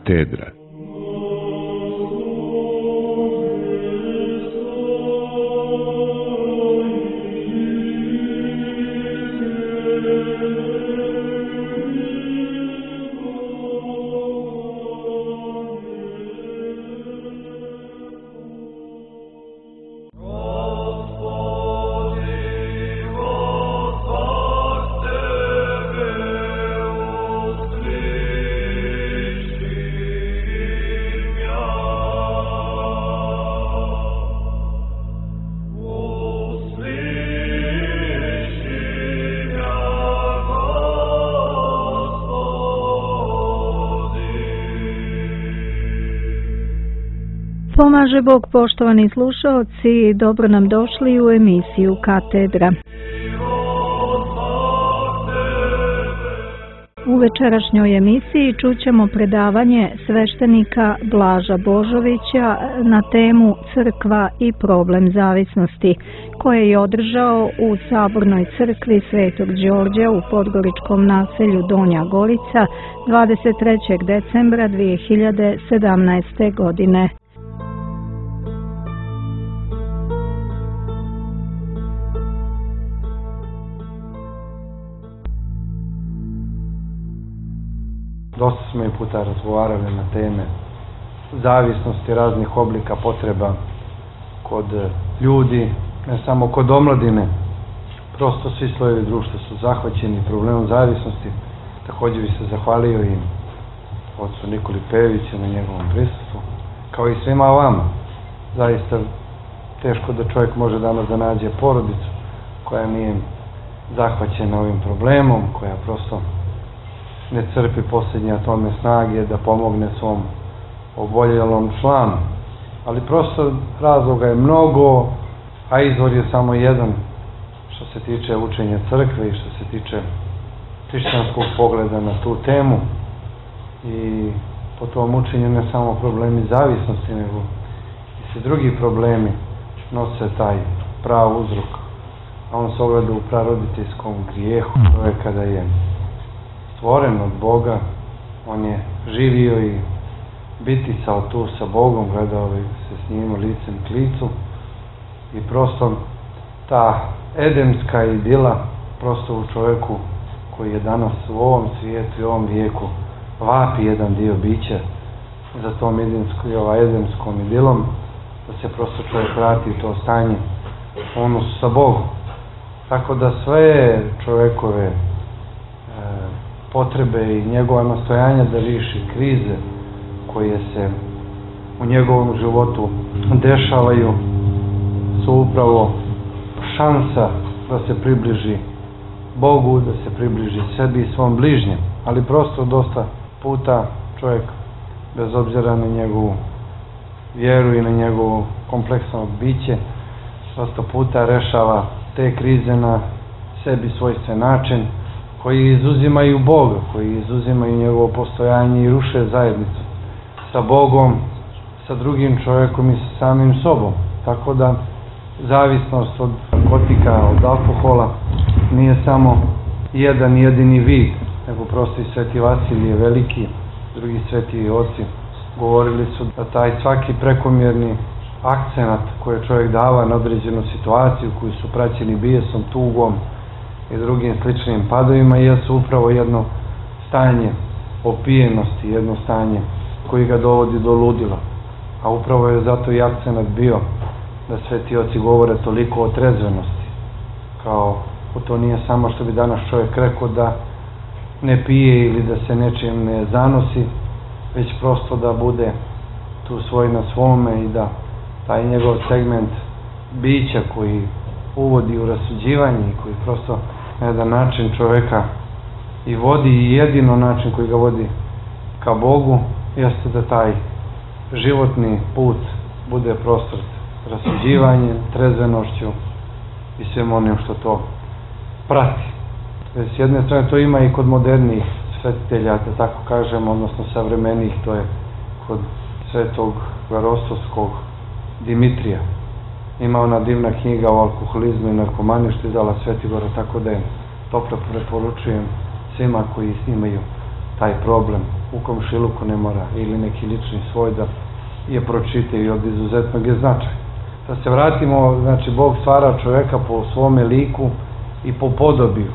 Katedra. Pomaže Bog, poštovani slušaoci, dobro nam došli u emisiju Katedra. U večerašnjoj emisiji čućemo predavanje sveštenika Blaža Božovića na temu Crkva i problem zavisnosti, koje je održao u Sabornoj crkvi Svetog Đorđa u podgoričkom naselju Donja Gorica 23. decembra 2017. godine. Dosta smo i puta razgovarali na teme zavisnosti, raznih oblika potreba kod ljudi, ne samo kod omladine. Prosto svi slojevi društva su zahvaćeni problemom zavisnosti. Također bi se zahvalio i ocu Nikoli Pejeviću na njegovom prisustvu, kao i svima vama. Zaista teško da čovjek može danas da nađe porodicu koja nije zahvaćena ovim problemom, koja prosto ne crpi posljednje atome snage da pomogne svom oboljelom članu. Ali prosto razloga je mnogo, a izvor je samo jedan što se tiče učenja crkve i što se tiče hrišćanskog pogleda na tu temu. I po tom učenju ne samo problemi zavisnosti, nego i sve drugi problemi nose taj prav uzrok. A on se ogleda u praroditeljskom grijehu čovjeka, da je stvoren od Boga, on je živio i biticao tu sa Bogom, gledao se s njim licem k licu i prosto ta edemska idila prosto u čovjeku koji je danas u ovom svijetu i ovom vijeku vapi jedan dio bića za tom edemskom idilom, da se prosto čovjek vrati u to stanje odnosu sa Bogom. Tako da sve čovjekove potrebe i njegova nastojanja da riješi krize koje se u njegovom životu dešavaju su upravo šansa da se približi Bogu, da se približi sebi i svom bližnjem. Ali prosto dosta puta čovjek, bez obzira na njegovu vjeru i na njegovo kompleksno biće, dosta puta rešava te krize na sebi svojstven način, koji izuzimaju Boga, koji izuzimaju njegovo postojanje i ruše zajednicu sa Bogom, sa drugim čovjekom i sa samim sobom. Tako da zavisnost od narkotika, od alkohola nije samo jedan jedini vid, nego prosto i Sveti Vasilije Veliki, drugi sveti oci govorili su da taj svaki prekomjerni akcenat koji čovjek dava na određenu situaciju, koju su praćeni bijesom, tugom i drugim sličnim padovima, jesu upravo jedno stanje opijenosti, jedno stanje koji ga dovodi do ludila. A upravo je zato i akcenat bio da sveti oci govore toliko o trezvenosti. Kao to nije samo što bi danas čovjek rekao da ne pije ili da se nečim ne zanosi, već prosto da bude tu svoj na svome i da taj njegov segment bića koji uvodi u rasuđivanje i koji prosto na jedan način čovjeka i vodi, i jedino način koji ga vodi ka Bogu jeste da taj životni put bude prostor rasuđivanjem, trezvenošću i svem onim što to prati. S jedne strane to ima i kod modernih svetitelja, da tako kažem, odnosno savremenih, to je kod svetog Varostovskog Dimitrija. Ima ona divna knjiga o alkoholizmu i narkomaniji što je izdala Svetigora, tako da je toplo preporučujem svima koji imaju taj problem u komšiluku ne mora, ili neki lični svoj da je pročite i od izuzetnog je značaja. Da se vratimo, znači Bog stvara čovjeka po svome liku i po podobiju.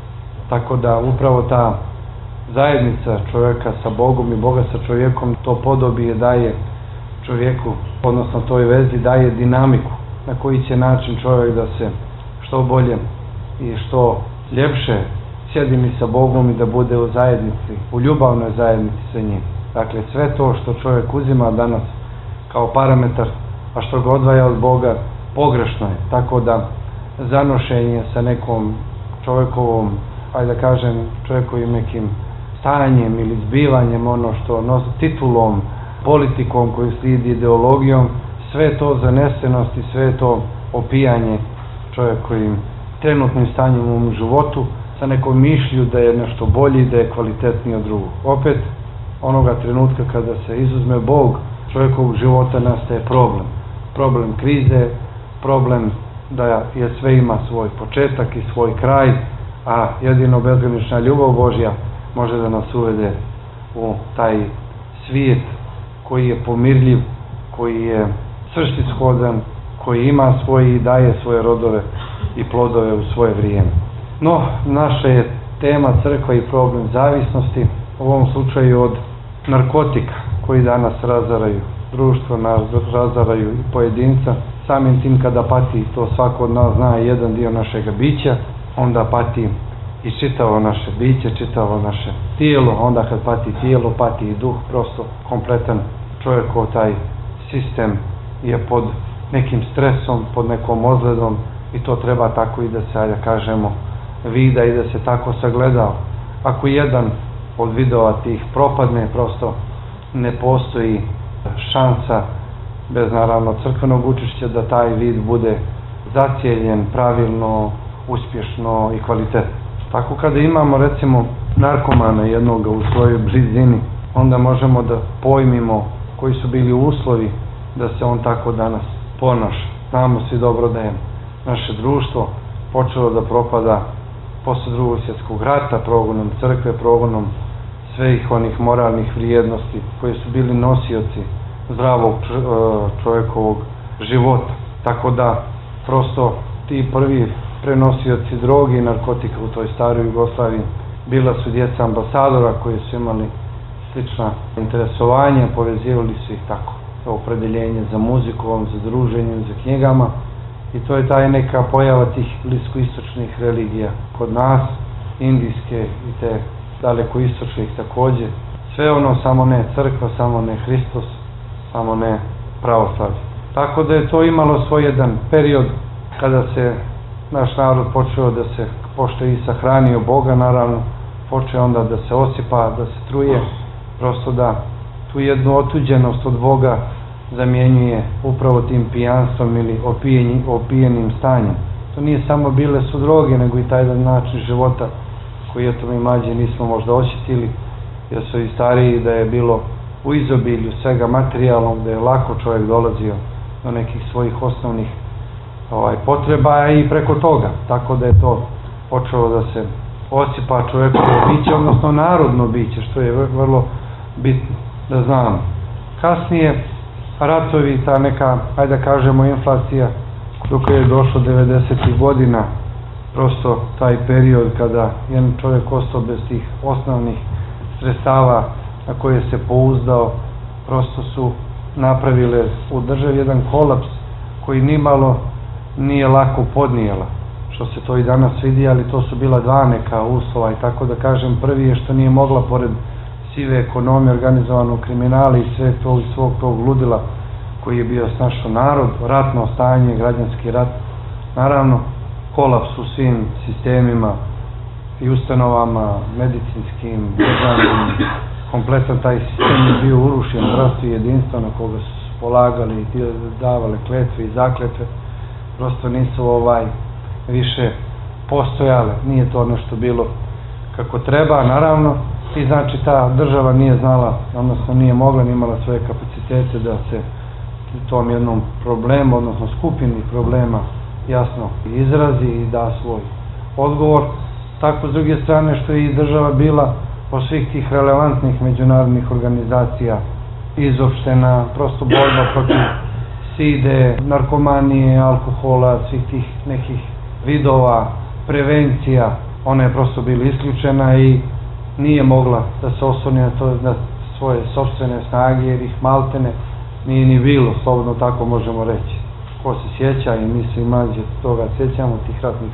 Tako da upravo ta zajednica čovjeka sa Bogom i Boga sa čovjekom, to podobije daje čovjeku, odnosno toj vezi daje dinamiku na koji će način čovjek da se što bolje i što ljepše sjedimi sa Bogom i da bude u zajednici, u ljubavnoj zajednici sa njim. Dakle, sve to što čovjek uzima danas kao parametar, a što ga odvaja od Boga, pogrešno je. Tako da zanošenje sa nekom čovjekovom, ajde da kažem, čovjekovim nekim stanjem ili zbivanjem, ono što nosi titulom, politikom koju slijedi ideologijom, sve to zanesenost i sve to opijanje čovjekovim trenutnim stanjem u životu sa nekom mišlju da je nešto bolji, da je kvalitetniji od drugog. Opet, onoga trenutka kada se izuzme Bog, čovjekovog života nastaje problem. Problem krize, problem da je sve ima svoj početak i svoj kraj, a jedino bezgranična ljubav Božja može da nas uvede u taj svijet koji je pomirljiv, koji je svrsishodan, koji ima svoje i daje svoje rodove i plodove u svoje vrijeme. No, naša je tema crkva i problem zavisnosti, u ovom slučaju od narkotika koji danas razaraju društvo, razaraju i pojedinca. Samim tim kada pati, to svako od nas zna, jedan dio našeg bića, onda pati i čitavo naše biće, čitavo naše tijelo, onda kad pati tijelo, pati i duh, prosto kompletan čovjekov taj sistem je pod nekim stresom, pod nekom ozledom i to treba tako i da se, ajde kažemo, vida i da se tako sagleda. Ako jedan od vidova tih propadne, prosto ne postoji šansa bez naravno crkvenog učešća da taj vid bude zacijeljen pravilno, uspješno i kvalitetno. Tako kada imamo recimo narkomana jednog u svojoj blizini, onda možemo da pojmimo koji su bili uslovi da se on tako danas ponaša. Znamo svi dobro da je naše društvo počelo da propada posle Drugog svjetskog rata, progonom crkve, progonom svih onih moralnih vrijednosti koji su bili nosioci zdravog čovjekovog života. Tako da prosto ti prvi prenosioci droge i narkotika u toj staroj Jugoslaviji bila su djeca ambasadora koji su imali slična interesovanja, povezivali su ih tako. To opredeljenje za muzikom, za druženjem, za knjigama i to je taj neka pojava tih bliskoistočnih religija kod nas, indijske i te dalekoistočnih također. Sve ono, samo ne crkva, samo ne Hristos, samo ne pravoslavlje. Tako da je to imalo svoj jedan period kada se naš narod počeo da se, pošto i sahranio Boga naravno, počeo onda da se osipa, da se truje, prosto da tu jednu otuđenost od Boga zamjenjuje upravo tim pijanstvom ili opijenim stanjem. To nije samo bile su droge, nego i taj jedan način života koji eto mi mlađi nismo možda osjetili, jer su i stariji da je bilo u izobilju svega materijalnog, da je lako čovjek dolazio do nekih svojih osnovnih potreba i preko toga. Tako da je to počelo da se osipa čovjekovo biće, odnosno narodno biće, što je vrlo bitno da znamo. Kasnije ratovi, ta neka, ajde da kažemo, inflacija dok je došlo 90. godina, prosto taj period kada jedan čovjek ostao bez tih osnovnih sredstava na koje se pouzdao, prosto su napravile u državi jedan kolaps koji nimalo nije lako podnijela, što se to i danas vidi, ali to su bila dva neka uslova i tako da kažem, prvi je što nije mogla pored sive ekonomije, organizovanog kriminala i sve tog svog tog ludila koji je bio snašao narod, ratno stanje, građanski rat, naravno kolaps u svim sistemima i ustanovama, medicinskim, državnim, kompletan taj sistem je bio urušen, zdravstvo i jedinstvo na koga su polagali i davale kletve i zakletve, prosto nisu više postojale, nije to nešto bilo kako treba, naravno, i znači ta država nije znala, odnosno nije mogla, nije imala svoje kapacitete da se tom jednom problemu, odnosno skupini problema jasno izrazi i da svoj odgovor. Tako s druge strane što je i država bila po svih tih relevantnih međunarodnih organizacija izopštena, prosto borba protiv side, narkomanije, alkohola, svih tih nekih vidova, prevencija, ona je prosto bila isključena i nije mogla da se osloni na svoje sopstvene snage, jer ih maltene nije ni bilo, slobodno tako možemo reći. Ko se sjeća, i mi se mlađe toga sjećamo, tih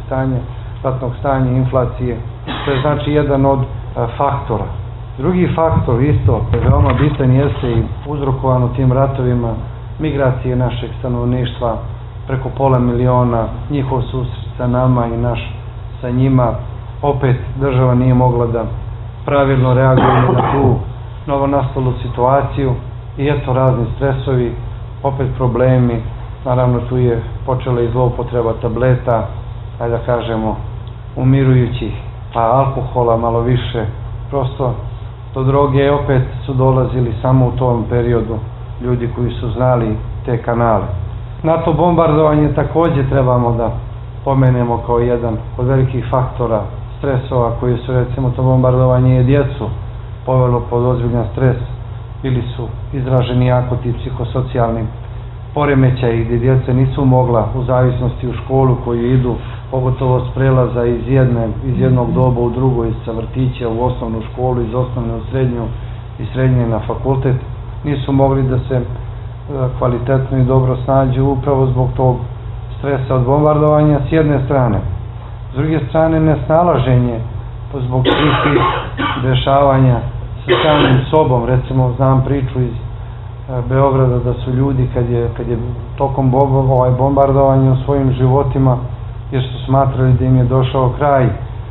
ratnog stanja, inflacije, to je znači jedan od faktora. Drugi faktor isto, veoma bitan, jeste i uzrokovano tim ratovima, migracije našeg stanovništva, preko 500.000, njihov susret sa nama i naš sa njima. Opet država nije mogla da pravilno reaguje na tu novonastalu situaciju i eto razni stresovi, opet problemi. Naravno tu je počela i zloupotreba tableta, ajde da kažemo umirujućih, pa alkohola malo više, prosto do droge opet su dolazili samo u tom periodu ljudi koji su znali te kanale. NATO bombardovanje takođe trebamo da pomenemo kao jedan od velikih faktora stresova koji su, recimo, to bombardovanje i djecu povelo pod ozbiljan stres, bili su izraženi jako ti psihosocijalnim poremećaji gdje djeca nisu mogla, u zavisnosti u školu koju idu, pogotovo s prelaza iz jednog doba u drugo, sa vrtića u osnovnu školu, iz osnovne u srednju i srednje na fakultet, nisu mogli da se kvalitetno i dobro snađu upravo zbog tog stresa od bombardovanja s jedne strane. S druge strane, nesnalaženje zbog svih tih dešavanja sa samim sobom. Recimo, znam priču iz Beograda da su ljudi kad je tokom bombardovanja u svojim životima, jer su smatrali da im je došao kraj,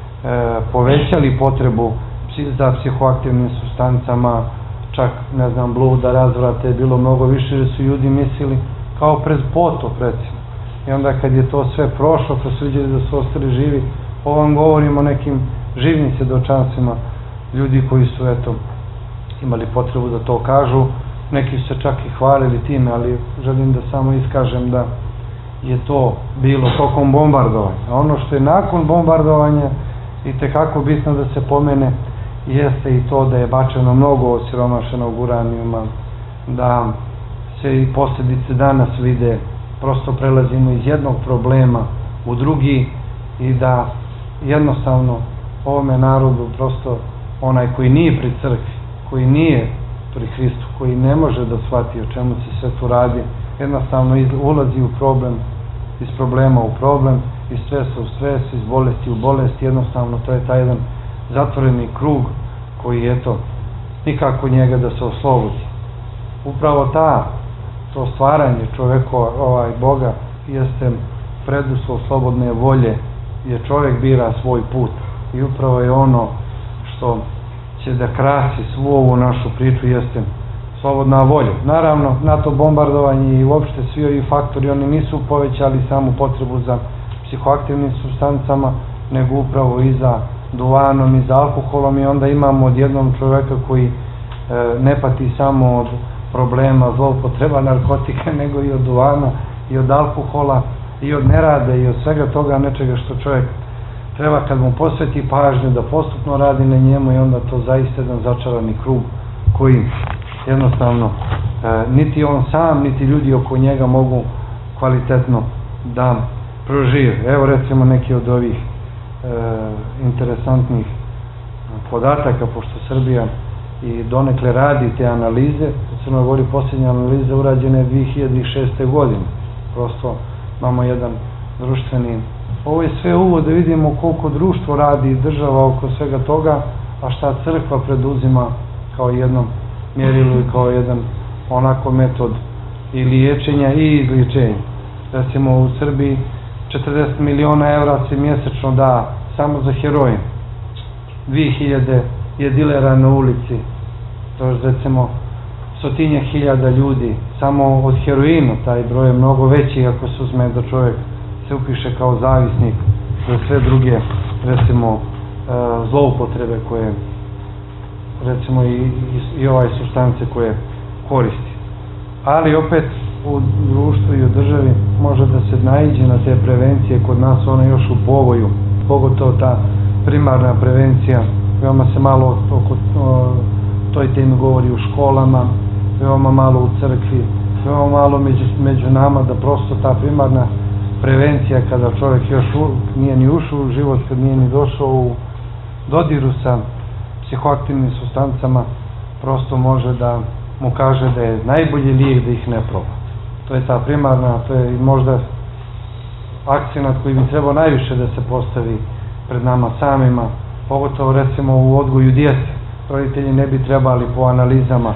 povećali potrebu za psihoaktivnim supstancama, čak, ne znam, bluda, razvrate je bilo mnogo više, jer su ljudi mislili kao pred potop, recimo. I onda kad je to sve prošlo, kad su vidjeli da su ostali živi, ovo vam govorim o nekim živim svjedočanstvima, ljudi koji su, eto, imali potrebu da to kažu, neki su se čak i hvalili time, ali želim da samo iskažem da je to bilo tokom bombardovanja. A ono što je nakon bombardovanja i tekako bitno da se pomene, jeste i to da je bačeno mnogo osiromašenog uranijuma, da se i posljedice danas vide, prosto prelazimo iz jednog problema u drugi i da jednostavno ovome narodu, prosto onaj koji nije pri crkvi, koji nije pri Hristu, koji ne može da shvati o čemu se sve tu radi, jednostavno ulazi u problem, iz problema u problem, iz stresa u stres, iz bolesti u bolest, jednostavno to je taj jedan zatvoreni krug koji, eto, nikako njega da se oslobodi. Upravo to stvaranje čoveka, Boga, jeste preduslov slobodne volje, gdje čovjek bira svoj put i upravo je ono što će da krasi svu ovu našu priču, jeste slobodna volja. Naravno, NATO bombardovanje i uopšte svi ovi faktori, oni nisu povećali samu potrebu za psihoaktivnim supstancama, nego upravo i za duvanom i za alkoholom, i onda imamo odjednom čoveka koji ne pati samo od problema zloupotreba narkotika, nego i od duvana i od alkohola i od nerada i od svega toga, nečega što čovjek treba kad mu posveti pažnju da postupno radi na njemu, i onda to zaista jedan začarani krug koji jednostavno niti on sam, niti ljudi oko njega mogu kvalitetno da prožive. Evo recimo neki od ovih interesantnih podataka, pošto Srbija i donekle radi te analize. U Crnoj Gori posljednja analiza urađena je 2006. godine. Prosto imamo jedan društveni... Ovo je sve uvod da vidimo koliko društvo radi i država oko svega toga, a šta crkva preduzima kao jednom mjerilu i kao jedan onako metod i liječenja i izliječenja. Recimo u Srbiji 40 miliona evra se mjesečno da samo za heroin. 2000 je dilera na ulici. To je recimo 100.000 ljudi. Samo od heroina taj broj je mnogo veći ako se uzme da čovjek se upiše kao zavisnik za sve druge, recimo, zloupotrebe koje, recimo, i ovaj supstance koje koristi. Ali opet u društvu i u državi može da se naiđe na te prevencije, kod nas ona još u povoju, pogotovo ta primarna prevencija veoma se malo oko toj temi govori u školama, veoma malo u crkvi, veoma malo među nama, da prosto ta primarna prevencija kada čovjek još nije ni ušao u život, kad nije ni došao u dodiru sa psihoaktivnim supstancama, prosto može da mu kaže da je najbolji lijek da ih ne proba. To je ta primarna, to je možda akcenat koji bi trebao najviše da se postavi pred nama samima, pogotovo recimo u odgoju djece. Roditelji ne bi trebali po analizama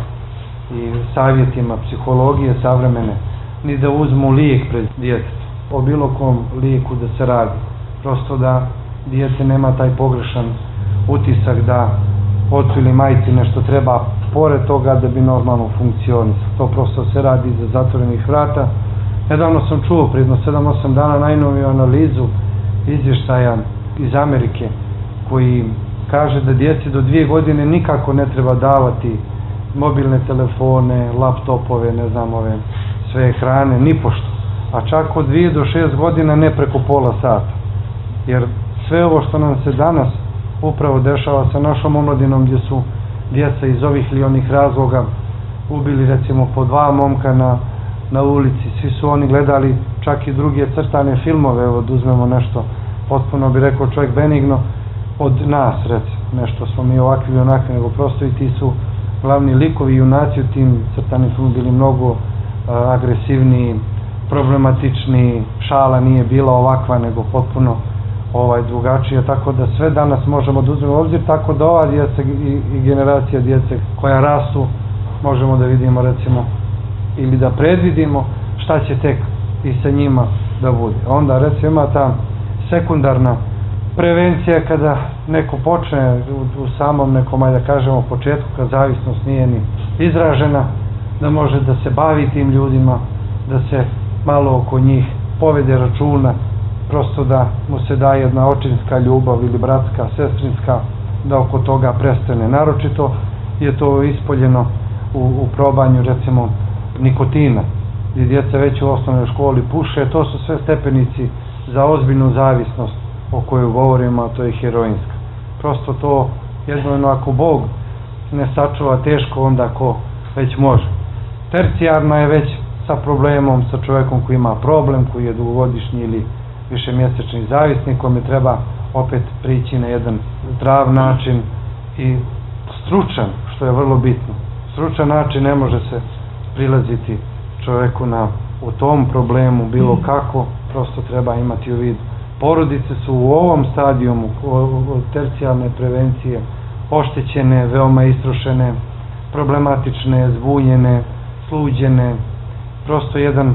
i savjetima psihologije savremene ni da uzmu lijek pred djetetom, o bilo kom lijeku da se radi. Prosto da djete nema taj pogrešan utisak da ocu ili majci nešto treba pored toga da bi normalno funkcionisao. To prosto se radi iza zatvorenih vrata. Nedavno sam čuo, pred 7-8 dana, najnoviju analizu izvještaja iz Amerike koji kaže da djeci do 2 godine nikako ne treba davati mobilne telefone, laptopove, ne znam, ove sve ekrane, nipošto. A čak od 2 do 6 godina ne preko pola sata. Jer sve ovo što nam se danas upravo dešava sa našom omladinom, gdje su djeca iz ovih ili onih razloga ubili recimo po 2 momka na ulici, svi su oni gledali čak i druge crtane filmove, evo da uzmemo nešto potpuno bi rekao čovjek benigno od nas, recimo, nešto smo mi ovakvi ili onakvi, nego prosto i ti su glavni likovi, junaci u tim crtanim filmom bili mnogo agresivniji, problematičniji, šala nije bila ovakva nego potpuno drugačija, tako da sve danas možemo da uzmemo u obzir, tako da ova djeca i generacija djece koja rastu, možemo da vidimo recimo ili da predvidimo šta će tek i sa njima da bude. Onda recimo ima ta sekundarna prevencija kada neko počne u samom nekom, da kažemo, početku, kad zavisnost nije ni izražena, da može da se bavi tim ljudima, da se malo oko njih povede računa, prosto da mu se daje jedna očinska ljubav ili bratska, sestrinska, da oko toga prestane. Naročito je to ispoljeno u probanju recimo nikotina, gdje djeca već u osnovnoj školi puše. To su sve stepenici za ozbiljnu zavisnost o kojoj govorimo, a to je heroinska. Prosto to jedno, ako Bog ne sačuva, teško onda ko već može. Tercijarna je već sa problemom, sa čovjekom koji ima problem, koji je dugogodišnji ili višemjesečni zavisnik, kome treba opet prići na jedan zdrav način i stručan, što je vrlo bitno. Stručan način ne može se prilaziti čovjeku u tom problemu bilo kako, prosto treba imati u vidu. Porodice su u ovom stadijumu tercijarne prevencije oštećene, veoma istrošene, problematične, zbunjene, sluđene, prosto jedan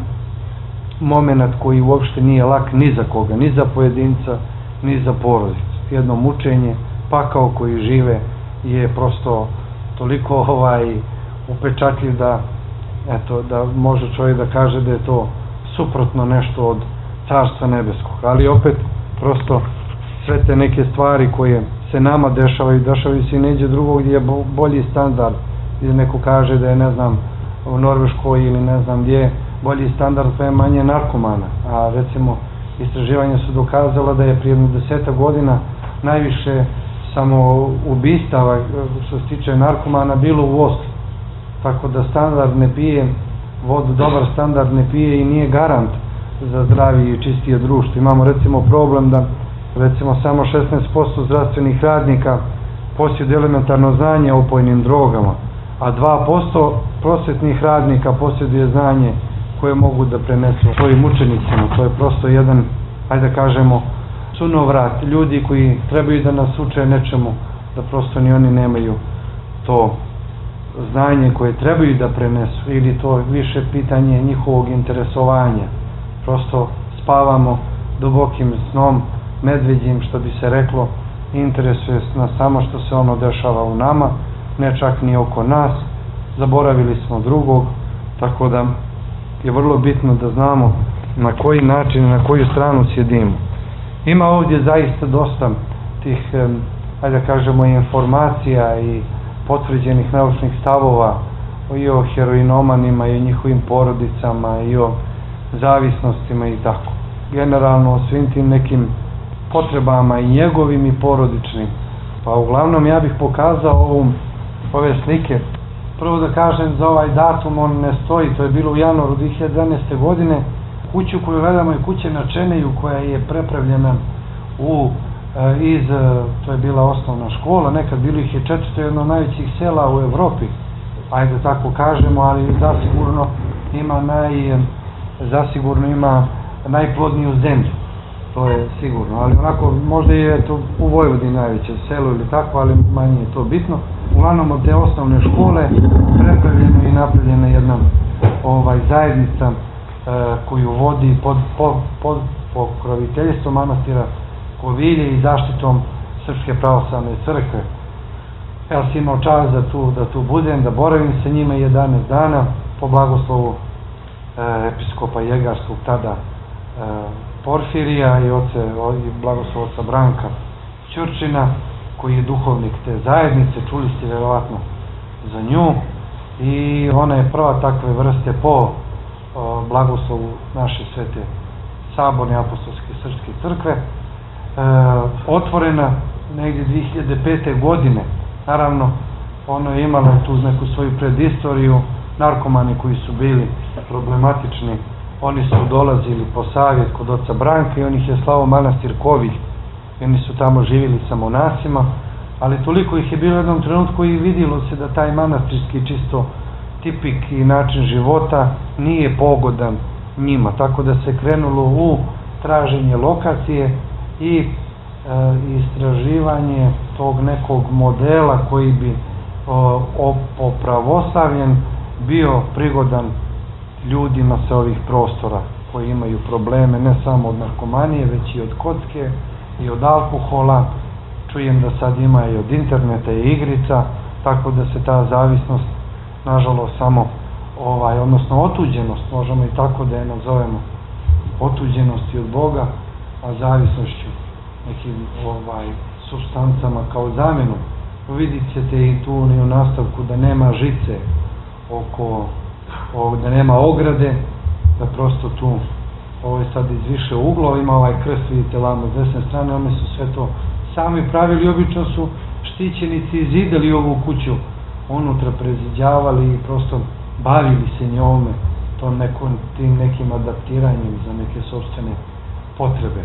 moment koji uopšte nije lak ni za koga, ni za pojedinca, ni za porodicu. Jedno mučenje, pakao koji žive je prosto toliko upečatljiv da može čovjek da kaže da je to suprotno nešto od Carstva nebeskog. Ali opet, prosto, sve te neke stvari koje se nama dešavaju se i neđe drugog gdje je bolji standard, gdje neko kaže da je, ne znam, u Norveškoj ili ne znam gdje, bolji standard, pa je manje narkomana. A recimo, istraživanja su dokazala da je prije 10 godina najviše samoubistava što se tiče narkomana bilo u Oslu. Tako da standard ne pije vodu, dobar standard ne pije i nije garant za zdravije i čistije društvo. Imamo recimo problem da recimo samo 16% zdravstvenih radnika posjeduje elementarno znanje o opojnim drogama, a 2% prosvetnih radnika posjeduje znanje koje mogu da prenesu svojim učenicima. To je prosto jedan, ajde da kažemo, sunovrat ljudi koji trebaju da nas uče nečemu, da prosto ni oni nemaju to znanje koje trebaju da prenesu, ili to više pitanje njihovog interesovanja. Prosto spavamo dubokim snom, medveđim, što bi se reklo, interesuje nas samo što se ono dešava u nama, ne čak ni oko nas, zaboravili smo drugog, tako da je vrlo bitno da znamo na koji način, na koju stranu sjedimo. Ima ovdje zaista dosta tih, ajde da kažemo, informacija i potvrđenih naučnih stavova i o heroinomanima i o njihovim porodicama i o zavisnostima i tako. Generalno o svim tim nekim potrebama i njegovim i porodičnim, Pa uglavnom ja bih pokazao ove slike. Prvo da kažem za ovaj datum, on ne stoji, to je bilo u januaru 2011. godine. Kuću koju gledamo je kuća na Čeneju koja je prepravljena to je bila osnovna škola, nekad bilo ih je 401 najvećih sela u Evropi, ajde tako kažemo, ali zasigurno ima najplodniju zemlju, to je sigurno, ali onako možda je to u Vojvodini najveće selo ili tako, ali manje je to bitno. Uglavnom od te osnovne škole prepravljena i napravljena jedna zajednica koju vodi pod pokroviteljstvom manastira Kovilje i zaštitom Srpske pravoslavne crkve. Ja sam imao čast da tu budem, da boravim sa njima 11 dana po blagoslovu episkopa Jegarskog tada Porfirija i blagoslova oca Branka Ćurčina, koji je duhovnik te zajednice, čuli ste vjerovatno za nju, i ona je prva takve vrste po blagoslovu naše svete saborne apostolske srpske crkve, otvorena negdje 2005. godine. Naravno, ono je imala tu neku svoju predistoriju, narkomani koji su bili problematični, oni su dolazili po savjet kod oca Branka i on ih je slao manastir Kovilj. Oni su tamo živjeli sa monasima, ali toliko ih je bilo u jednom trenutku i vidjelo se da taj manastirski čisto tipik i način života nije pogodan njima, tako da se krenulo u traženje lokacije i istraživanje tog nekog modela koji bi opravoslavljen bio prigodan ljudima sa ovih prostora koji imaju probleme ne samo od narkomanije, već i od kocke i od alkohola. Čujem da sad ima i od interneta i igrica, tako da se ta zavisnost, nažalost, samo odnosno otuđenost, možemo i tako da je nazovemo, otuđenosti od Boga, a zavisnošću nekim supstancama kao zamjenu. Vidit ćete i tu u nastavku da nema žice da nema ograde, da prosto tu, ovo je sad iz više uglova, ima ovaj krst, vidite vamo s desne strane, oni su sve to sami pravili, obično su štićenici izidali ovu kuću, unutra preziđavali i prosto bavili se njome, tim nekim adaptiranjem za neke sopstvene potrebe.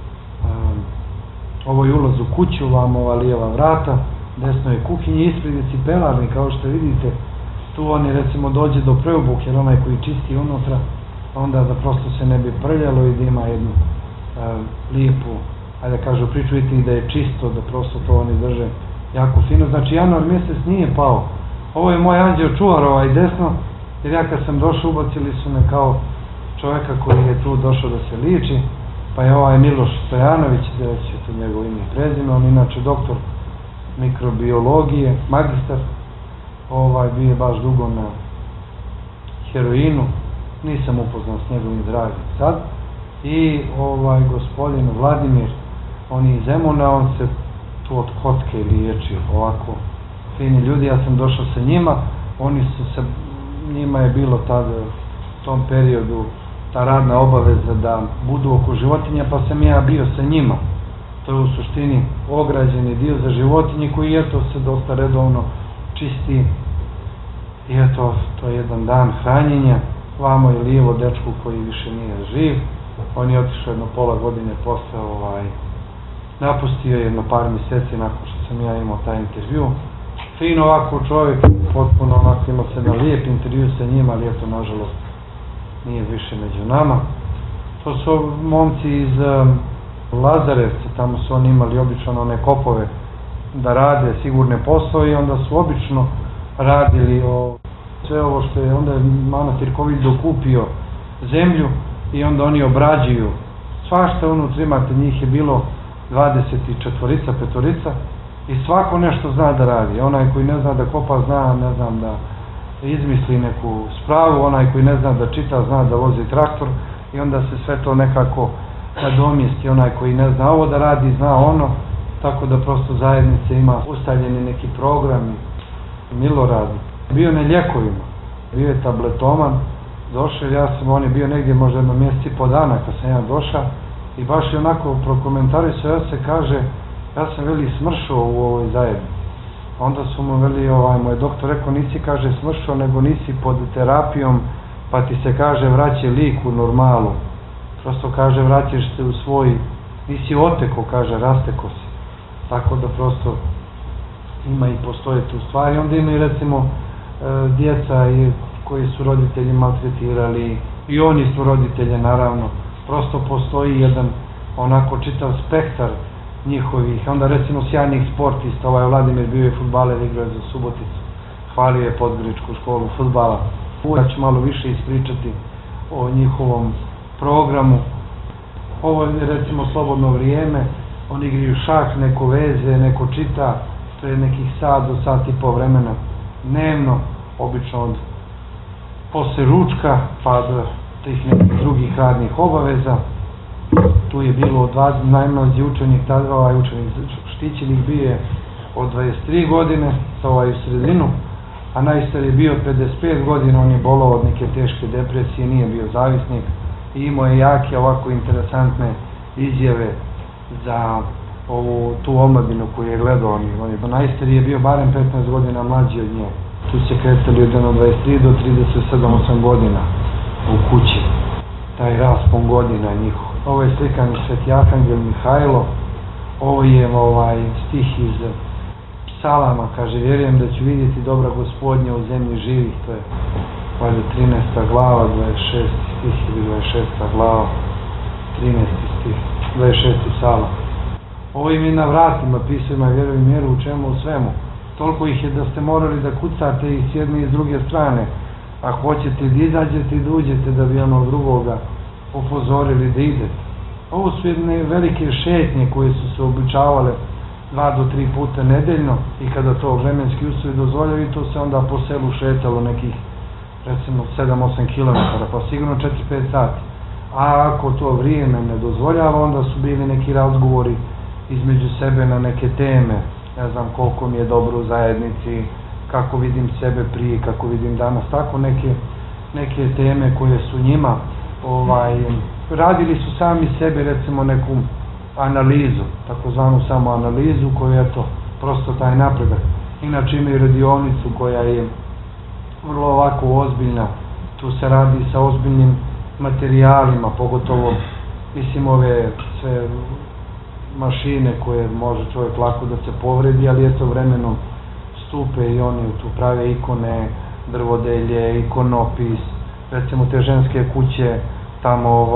Ovo je ulaz u kuću, vamo ova lijeva vrata, desno je kuhinja, ispred je cipelarni, kao što vidite, tu oni recimo dođe do preubuh, jer onaj koji čisti unutra, onda da prosto se ne bi prljalo i da ima jednu lijepu, ajde da kažu, priču, vidite i da je čisto, da prosto to oni drže jako fino. Znači januar mjesec nije pao. Ovo je moj anđeo čuvar desno, jer ja kad sam došao ubacili su me kao čovjeka koji je tu došao da se liči, pa je ovaj Miloš Stojanović, da će to njegov ime i prezime, on inače doktor mikrobiologije, magistar, bio je baš dugo na heroinu, nisam upoznan s njegovim zdravljem sad, i gospodin Vladimir, on je iz Zemuna, on se tu od kocke liječio, ovako fini ljudi, ja sam došao sa njima, njima je bilo tada u tom periodu ta radna obaveza da budu oko životinja, pa sam ja bio sa njima. To je u suštini ograđeni dio za životinje koji se dosta redovno čisti i to je jedan dan hranjenja. Vamo je lijevo dečku koji više nije živ, on je otišao jedno pola godine posle, napustio jedno par mjeseci nakon što sam ja imao taj intervju. Fino ovako čovjek, potpuno onako imao se na lijep intervju sa njima, ali nažalost nije više među nama. To su momci iz Lazarevca, tamo su oni imali obično one kopove da rade sigurne poslove i onda su obično radili sve ovo što je onda manastir Kovilj dokupio zemlju i onda oni obrađuju. Svašta unutra imate, njih je bilo 24, 5 i svako nešto zna da radi. Onaj koji ne zna da kopa zna, ne znam, da izmisli neku spravu, onaj koji ne zna da čita zna da vozi traktor i onda se sve to nekako nadomjesti. Onaj koji ne zna ovo da radi zna ono, tako da prosto zajednica ima ustaljeni neki program. Milorad bio na ljekovima, bio je tabletoman, došao, on je bio negdje možda jedno mjesec i po dana kad sam ja došao i baš je onako prokomentarisao, se kaže, ja sam veli smršao u ovoj zajednici. Onda su mu veli, moj doktor rekao, nisi, kaže, smršao, nego nisi pod terapijom, pa ti se, kaže, vraća lik u normalu. Prosto, kaže, vraćaš se u svoj, nisi oteko, kaže, rasteko si. Tako da prosto ima i postoje tu stvari. Onda ima i, recimo, djeca koji su roditelji maltretirali, i oni su roditelje, naravno. Prosto postoji jedan onako čitav spektar njihovih, onda recimo sjajnih sportista, Vladimir bio je fudbaler, igrao je za Suboticu, hvalio je Podgoričku školu fudbala. Ja ću malo više ispričati o njihovom programu. Ovo je recimo slobodno vrijeme, oni igraju šah, neko veze, neko čita, to je nekih sat do sat i po vremena dnevno, obično od posle ručka pa do tih nekih drugih radnih obaveza. Tu je bilo od najmlađi učenik, tada učenik štićenik bio je od 23 godine, sa u sredinu, a najstariji je bio 55 godina, on je bolao od neke teške depresije, nije bio zavisnik i imao je jake ovako interesantne izjave za tu omladinu koju je gledao. Najstariji je bio barem 15 godina mlađi od nje. Tu se kretali od 23 do 37-8 godina u kući, taj raspon godina njihov. Ovo je slikan Sveti Arhangel Mihajlo, ovo je stih iz Psalama, kaže, vjerujem da ću vidjeti dobra Gospodnja u zemlji živih, to je 13. glava, 26. stih ili 26. glava, 13. stih, 26. psala. Ovo im je na vratima, pisujima vjeruj mjeru u čemu, u svemu. Toliko ih je da ste morali da kucate i s jedne i s druge strane. A hoćete da izađete i da uđete da bi onog drugoga upozorili da idete. Ovo su jedne velike šetnje koje su se običavale 2 do 3 puta nedeljno i kada to vremenski uslovi dozvoljaju, to se onda po selu šetalo nekih recimo 7-8 km, pa sigurno 4-5 sati. A ako to vrijeme ne dozvoljava, onda su bili neki razgovori između sebe na neke teme, ne znam koliko mi je dobro u zajednici, kako vidim sebe prije, kako vidim danas, tako neke teme koje su njima radili su sami sebe, recimo neku analizu, takozvanu samo analizu koju je to prosto taj napredak. Inače imaju radionicu koja je vrlo ovako ozbiljna, tu se radi sa ozbiljnim materijalima, pogotovo mislim ove sve mašine koje može čovjek lako da se povredi, ali eto vremenom stupe i oni tu prave ikone, drvodelje, ikonopis, recimo te ženske kuće tamo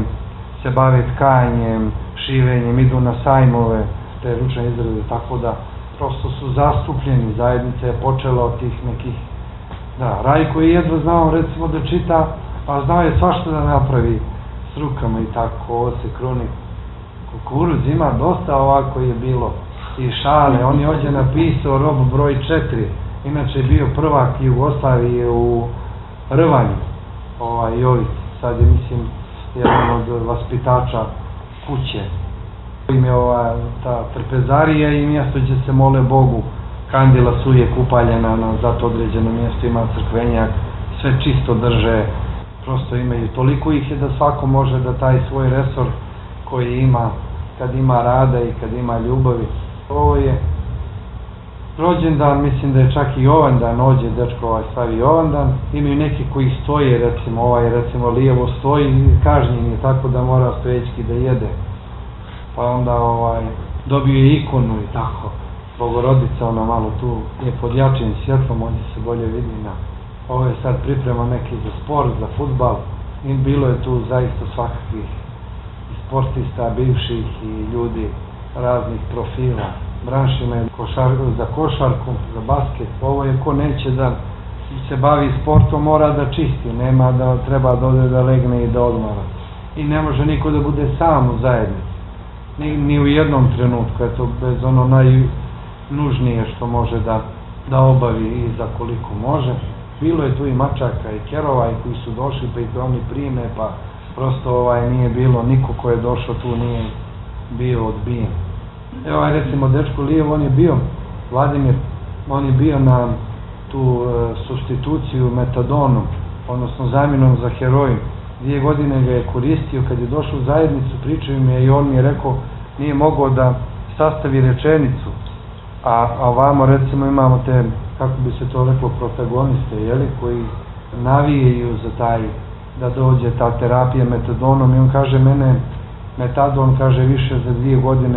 se bave tkanjem, šivenjem, idu na sajmove, te ručne izrade, tako da prosto su zastupljeni, zajednica je počela od tih nekih, Rajko je jedva znao recimo da čita, a znao je svašta da napravi s rukama i tako, ovo se kruni. Kukuruz ima dosta ovako je bilo i šale, on je ovdje napisao rob broj 4, inače je bio prvak Jugoslavije u rvanju, Jović, sad je mislim jedan od vaspitača kuće. Im je ta trpezarija i mjesto gdje se mole Bogu, kandila su uvijek upaljena na zato određeno mjesto, ima crkvenjak, sve čisto drže, prosto imaju, toliko ih je da svako može da taj svoj resor koji ima, kad ima rada i kad ima ljubavi. Ovo je rođendan, mislim da je čak i Jovandan, ođe dečko stavi Jovandan, imaju neki koji stoje, recimo recimo lijevo stoji, kažnjen je tako da mora stojećki da jede, pa onda dobio je ikonu i tako, Bogorodica, ona malo tu je pod jačim svjetlom, ovdje se bolje vidi ovo je sad priprema neki za sport, za fudbal, i bilo je tu zaista svakakvih sportista, bivših i ljudi raznih profila. Branšima je za košarku, za basket, ovo je ko neće da se bavi sportom, mora da čisti, nema da treba da ode da legne i da odmara. I ne može niko da bude sam u zajednici, ni u jednom trenutku, eto, bez ono najnužnije što može da obavi i za koliko može. Bilo je tu i mačaka i kerova koji su došli pa ih oni prime, pa prosto nije bilo, niko ko je došao tu nije bio odbijen. Evo recimo dečko lijevo, on je bio, Vladimir, on je bio na tu substituciju metadonom, odnosno zamjenom za heroin. 2 godine ga je koristio, kad je došao u zajednicu, pričao mi je i on mi je rekao, nije mogao da sastavi rečenicu, a ovamo recimo imamo te, kako bi se to reklo, protagoniste, jeli, koji navijaju za taj, da dođe ta terapija metadonom, i on kaže, mene metadon, kaže, više za 2 godine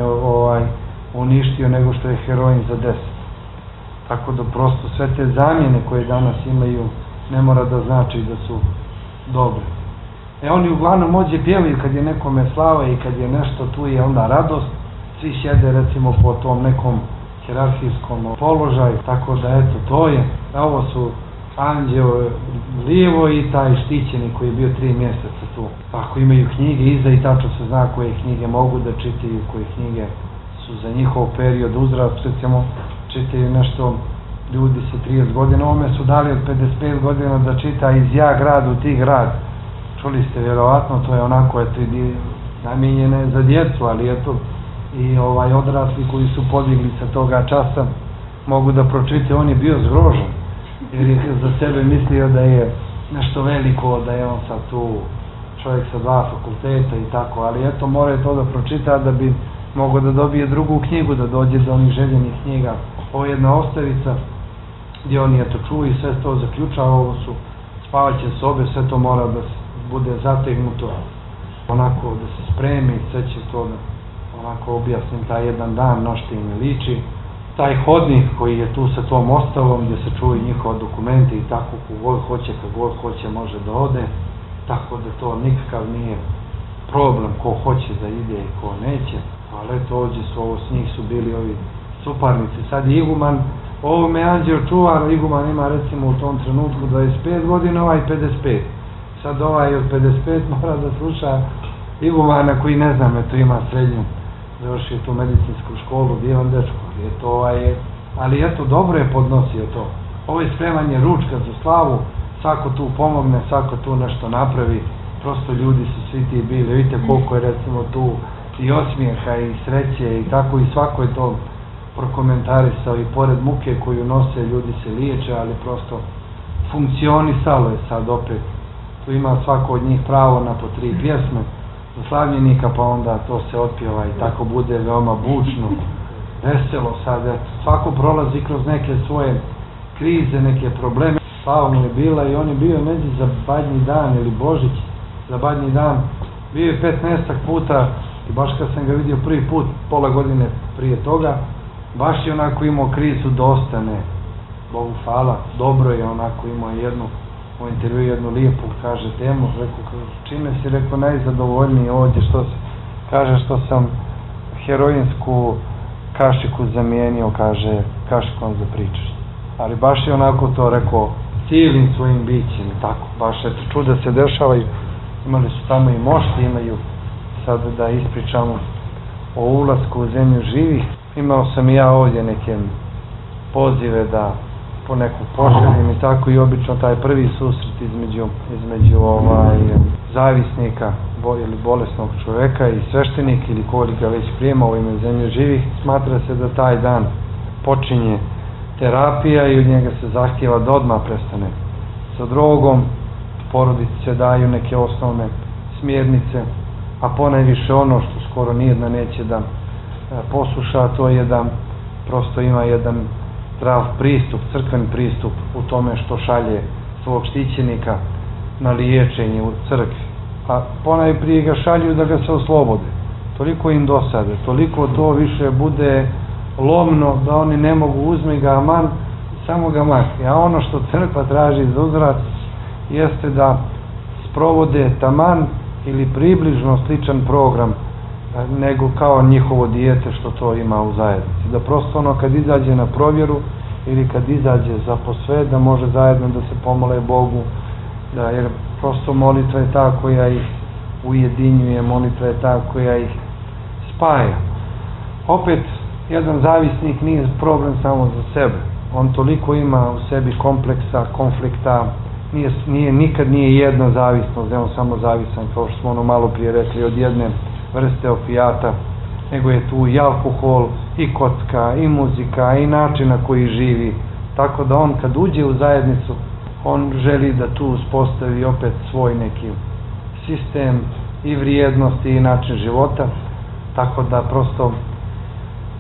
uništio nego što je heroin za 10. Tako da prosto sve te zamjene koje danas imaju ne mora da znači da su dobre. Oni uglavnom ovdje pjevaju kad je nekome slava i kad je nešto, tu je onda radost, svi sjede recimo po tom nekom hijerarhijskom položaju, tako da eto to je, ovo su anđeo lijevo i taj štićeni koji je bio 3 mjeseca tu. Ako imaju knjige iza i tačno se zna koje knjige mogu da čitaju, koje knjige su za njihov period uzrast, recimo čitaju nešto ljudi sa 30 godina, ovome su dali od 55 godina da čita iz ja grad u ti grad. Čuli ste vjerovatno, to je onako namijenjene za djecu, ali eto i odrasli koji su podigli sa toga časa mogu da pročite. On je bio zgrožen jer je za sebe mislio da je nešto veliko, da je on sad tu čovjek sa 2 fakulteta i tako, ali eto mora je to da pročita da bi mogao da dobije drugu knjigu, da dođe do onih željenih knjiga. Ovo je jedna ostavica gdje oni eto čuju i sve to zaključava, ovo su spavaće sobe, sve to mora da bude zategnuto, onako da se spremi, sve će to da onako objasnim taj jedan dan, na što im liči. Taj hodnik koji je tu sa tom ostavom gdje se čuju njihova dokumenti i tako, ko god hoće, kad god hoće može da ode, tako da to nikakav nije problem ko hoće da ide i ko neće, ali eto ovdje su, ovo s njih su bili ovi suparnici. Sad je iguman, ovo me anđeo čuvar, iguman ima recimo u tom trenutku 25 godina, ovaj 55. Sad ovaj od 55 mora da sluša igumana koji ne znam, eto ima srednju, završio tu medicinsku školu, divan dečko, ali eto dobro je podnosio to. Ovo je spremanje ručka za slavu, svako tu pomogne, svako tu nešto napravi, prosto ljudi su svi ti bili, vidite koliko je recimo tu i osmijeha i sreće i tako, i svako je to prokomentarisao, i pored muke koju nose ljudi se liječe, ali prosto funkcionisalo je sad opet. Tu ima svako od njih pravo na po 3 pjesme za slavljenika, pa onda to se otpjeva i tako bude veoma bučno, veselo sad. Svako prolazi kroz neke svoje krize, neke probleme. Slava mu je bila i on je bio među za Badnji dan ili Božić, za Badnji dan. Bio je 15 puta i baš kad sam ga vidio prvi put, pola godine prije toga, baš je onako imao krizu da ostane. Bogu hvala, dobro je onako imao jednu u intervju jednu lijepu, kaže, temu, rekao, čime si, rekao, najzadovoljniji ovdje, što se, kaže, što sam heroinsku kašiku zamijenio, kaže, kašikom za pričaš. Ali baš je onako to rekao, cijelim svojim bićem i tako, baš eto, čuda se dešavaju, imali su tamo i mošti, imaju sad da ispričamo o ulasku u zemlju živih. Imao sam i ja ovdje neke pozive da po neku pošaljem i tako, i obično taj prvi susret između zavisnika ili bolesnog čovjeka i sveštenika ili ko li ga već prijema u ime zemlje živih, smatra se da taj dan počinje terapija i od njega se zahtjeva da odmah prestane sa drogom. Porodici se daju neke osnovne smjernice, a ponajviše ono što skoro nijedna neće da posluša, to je da prosto ima jedan zdrav pristup, crkveni pristup u tome što šalje svog štićenika na liječenje u crkvi. A ponajprije ga šalju da ga se oslobode. Toliko im dosade, toliko to više bude lomno da oni ne mogu, uzmi ga aman, samo ga makni. A ono što crkva traži za uzvrat jeste da sprovode taman ili približno sličan program nego kao njihovo dijete što to ima u zajednici. Da prosto ono kad izađe na provjeru ili kad izađe za posvet, da može zajedno da se pomole Bogu, da, jer prosto molitva je ta koja ih ujedinjuje, molitva je ta koja ih spaja. Opet, jedan zavisnik nije problem samo za sebe. On toliko ima u sebi kompleksa, konflikta, nikad nije jedna zavisnost, da je on samo zavisan, kao što smo ono malo prije rekli, od jedne vrste opijata, nego je tu i alkohol, i kocka, i muzika, i način na koji živi. Tako da on kad uđe u zajednicu, on želi da tu uspostavi opet svoj neki sistem i vrijednosti i način života. Tako da prosto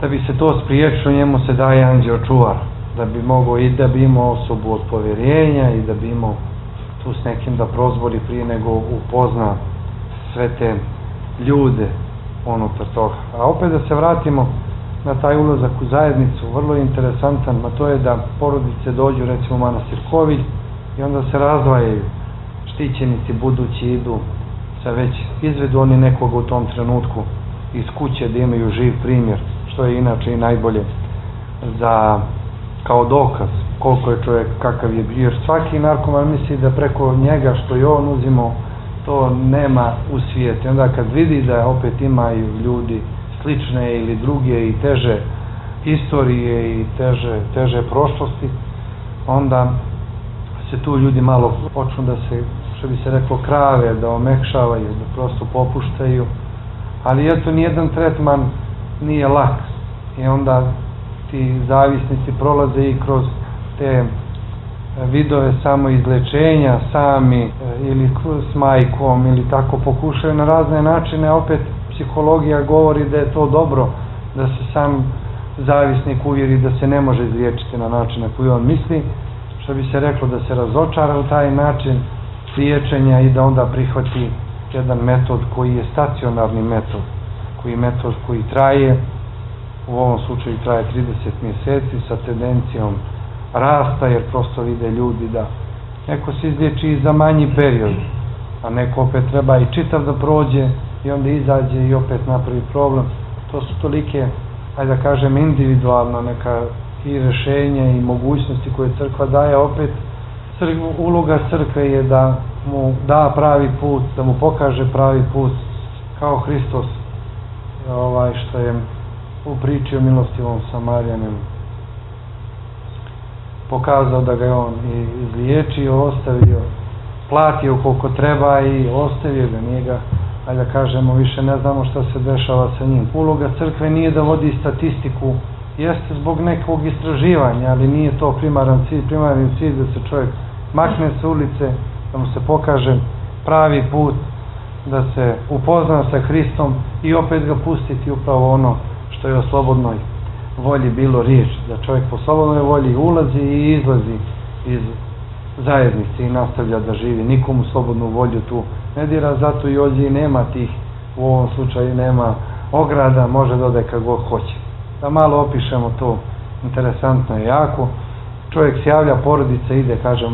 da bi se to spriječilo, njemu se daje anđeo čuvar, da bi mogao i da bi imao osobu od povjerenja i da bi imao tu s nekim da prozbori prije nego upozna sve te ljude unutar toga. A opet da se vratimo na taj ulazak u zajednicu, vrlo interesantan, a to je da porodice dođu recimo u manastir Kovilj i onda se razdvajaju, štićenici budući idu sa već izvedu oni nekoga u tom trenutku iz kuće da imaju živ primjer, što je inače i najbolje za kao dokaz koliko je čovjek, kakav je bio, jer svaki narkoman misli da preko njega što je on uzimao to nema u svijetu. Onda kad vidi da opet imaju ljudi slične ili druge i teže istorije i teže prošlosti, onda se tu ljudi malo počnu da se, što bi se reklo, krave, da omekšavaju, da prosto popuštaju, ali eto nijedan tretman nije lak i onda ti zavisnici prolaze i kroz te vidove samoizlečenja sami ili s majkom ili tako pokušaju na razne načine. Opet psihologija govori da je to dobro, da se sam zavisnik uvjeri da se ne može izliječiti na način na koji on misli, što bi se reklo da se razočara u taj način liječenja i da onda prihvati jedan metod koji je stacionarni metod koji traje, u ovom slučaju traje 30 mjeseci sa tendencijom rasta, jer prosto vide ljudi da neko se izliječi za manji period, a neko opet treba i čitav da prođe i onda izađe i opet napravi problem. To su tolike, ajde da kažem, individualna neka i rješenja i mogućnosti koje crkva daje. Opet uloga crkve je da mu da pravi put, da mu pokaže pravi put, kao Hristos što je u priči o milostivom Samarjaninu pokazao da ga je on izliječio, ostavio, platio koliko treba i ostavio ga, nije ga, ajde da kažemo, više ne znamo šta se dešava sa njim. Uloga crkve nije da vodi statistiku, jeste zbog nekog istraživanja, ali nije to primaran cilj da se čovjek makne sa ulice, da mu se pokaže pravi put, da se upozna sa Hristom i opet ga pustiti upravo ono što je o slobodnoj volji bilo riječ, da čovjek po slobodnoj volji ulazi i izlazi iz zajednice i nastavlja da živi. Nikomu slobodnu volju tu ne dira, zato i ovdje nema tih, u ovom slučaju nema ograda, može da ode kad god hoće. Da malo opišemo to, interesantno je jako. Čovjek se javlja, porodica ide, kaže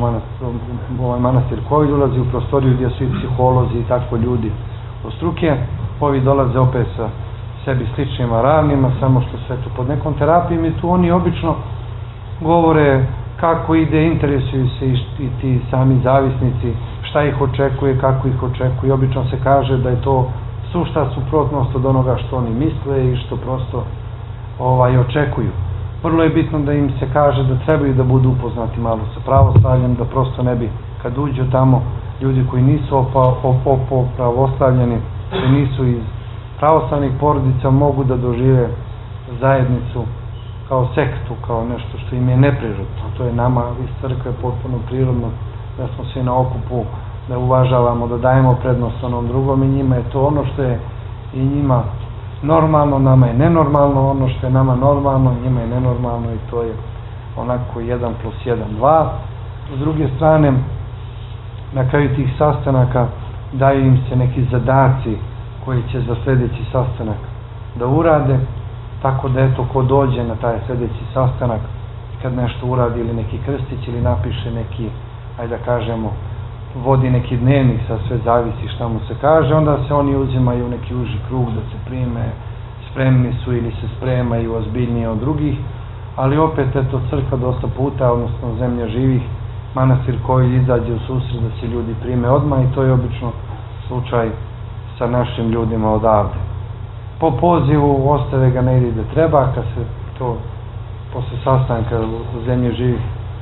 manastir Kovilj, ulazi u prostoriju gdje su i psiholozi i tako ljudi od struke. Ovi dolaze opet sa sebi sličnima, ravnima, samo što sve tu pod nekom terapijom i tu oni obično govore kako ide, interesuju se i ti sami zavisnici, šta ih očekuje, kako ih očekuje. Obično se kaže da je to sušta suprotnost od onoga što oni misle i što prosto očekuju. Vrlo je bitno da im se kaže da trebaju da budu upoznati malo sa pravoslavljem, da prosto ne bi, kad uđu tamo, ljudi koji nisu pravoslavljeni, koji nisu iz pravoslavnih porodica, mogu da dožive zajednicu kao sektu, kao nešto što im je neprirodno. To je nama iz crkve potpuno prirodno, da smo svi na okupu, da uvažavamo, da dajemo prednost onom drugom i njima je to ono što je i njima normalno, nama je nenormalno, ono što je nama normalno, njima je nenormalno i to je onako 1+1=2. S druge strane, na kraju tih sastanaka daju im se neki zadaci koji će za sljedeći sastanak da urade, tako da eto ko dođe na taj sljedeći sastanak, kad nešto uradi ili neki krstić ili napiše neki, ajde da kažemo, vodi neki dnevnik, sa sve zavisi šta mu se kaže, onda se oni uzimaju u neki uži krug da se prime, spremni su ili se spremaju ozbiljnije od drugih, ali opet eto crkva dosta puta, odnosno zemlja živih, manastir Kovilj izađe u susret da se ljudi prime odmah i to je obično slučaj sa našim ljudima odavde. Po pozivu ostave ga negdje gdje treba, kad se to posle sastanka u zemlji živih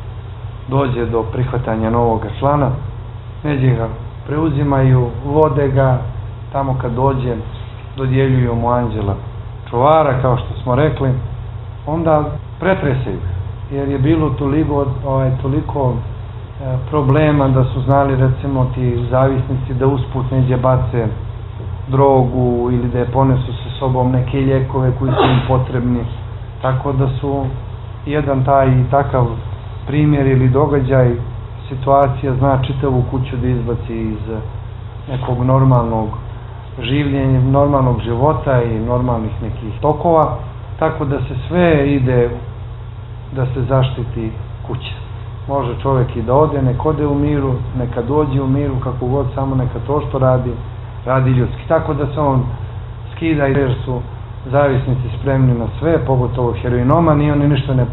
dođe do prihvatanja novog člana, neđe ga preuzimaju, vode ga, tamo kad dođe dodjeljuju mu anđela čuvara, kao što smo rekli, onda pretresaju, jer je bilo toliko problema da su znali recimo ti zavisnici da usput neđe bace drogu ili da je ponesu sa sobom neke lijekove koji su im potrebni. Tako da su jedan taj takav primjer ili događaj, situacija zna čitavu kuću da izbaci iz nekog normalnog življenja, normalnog života i normalnih nekih tokova, tako da se sve ide da se zaštiti kuća. Može čovjek i da ode, nek ode u miru, neka dođe u miru, kako god, samo neka to što radi ljudski. Tako da se on skida, jer su zavisnici spremni na sve, pogotovo heroinomani, oni ništa ne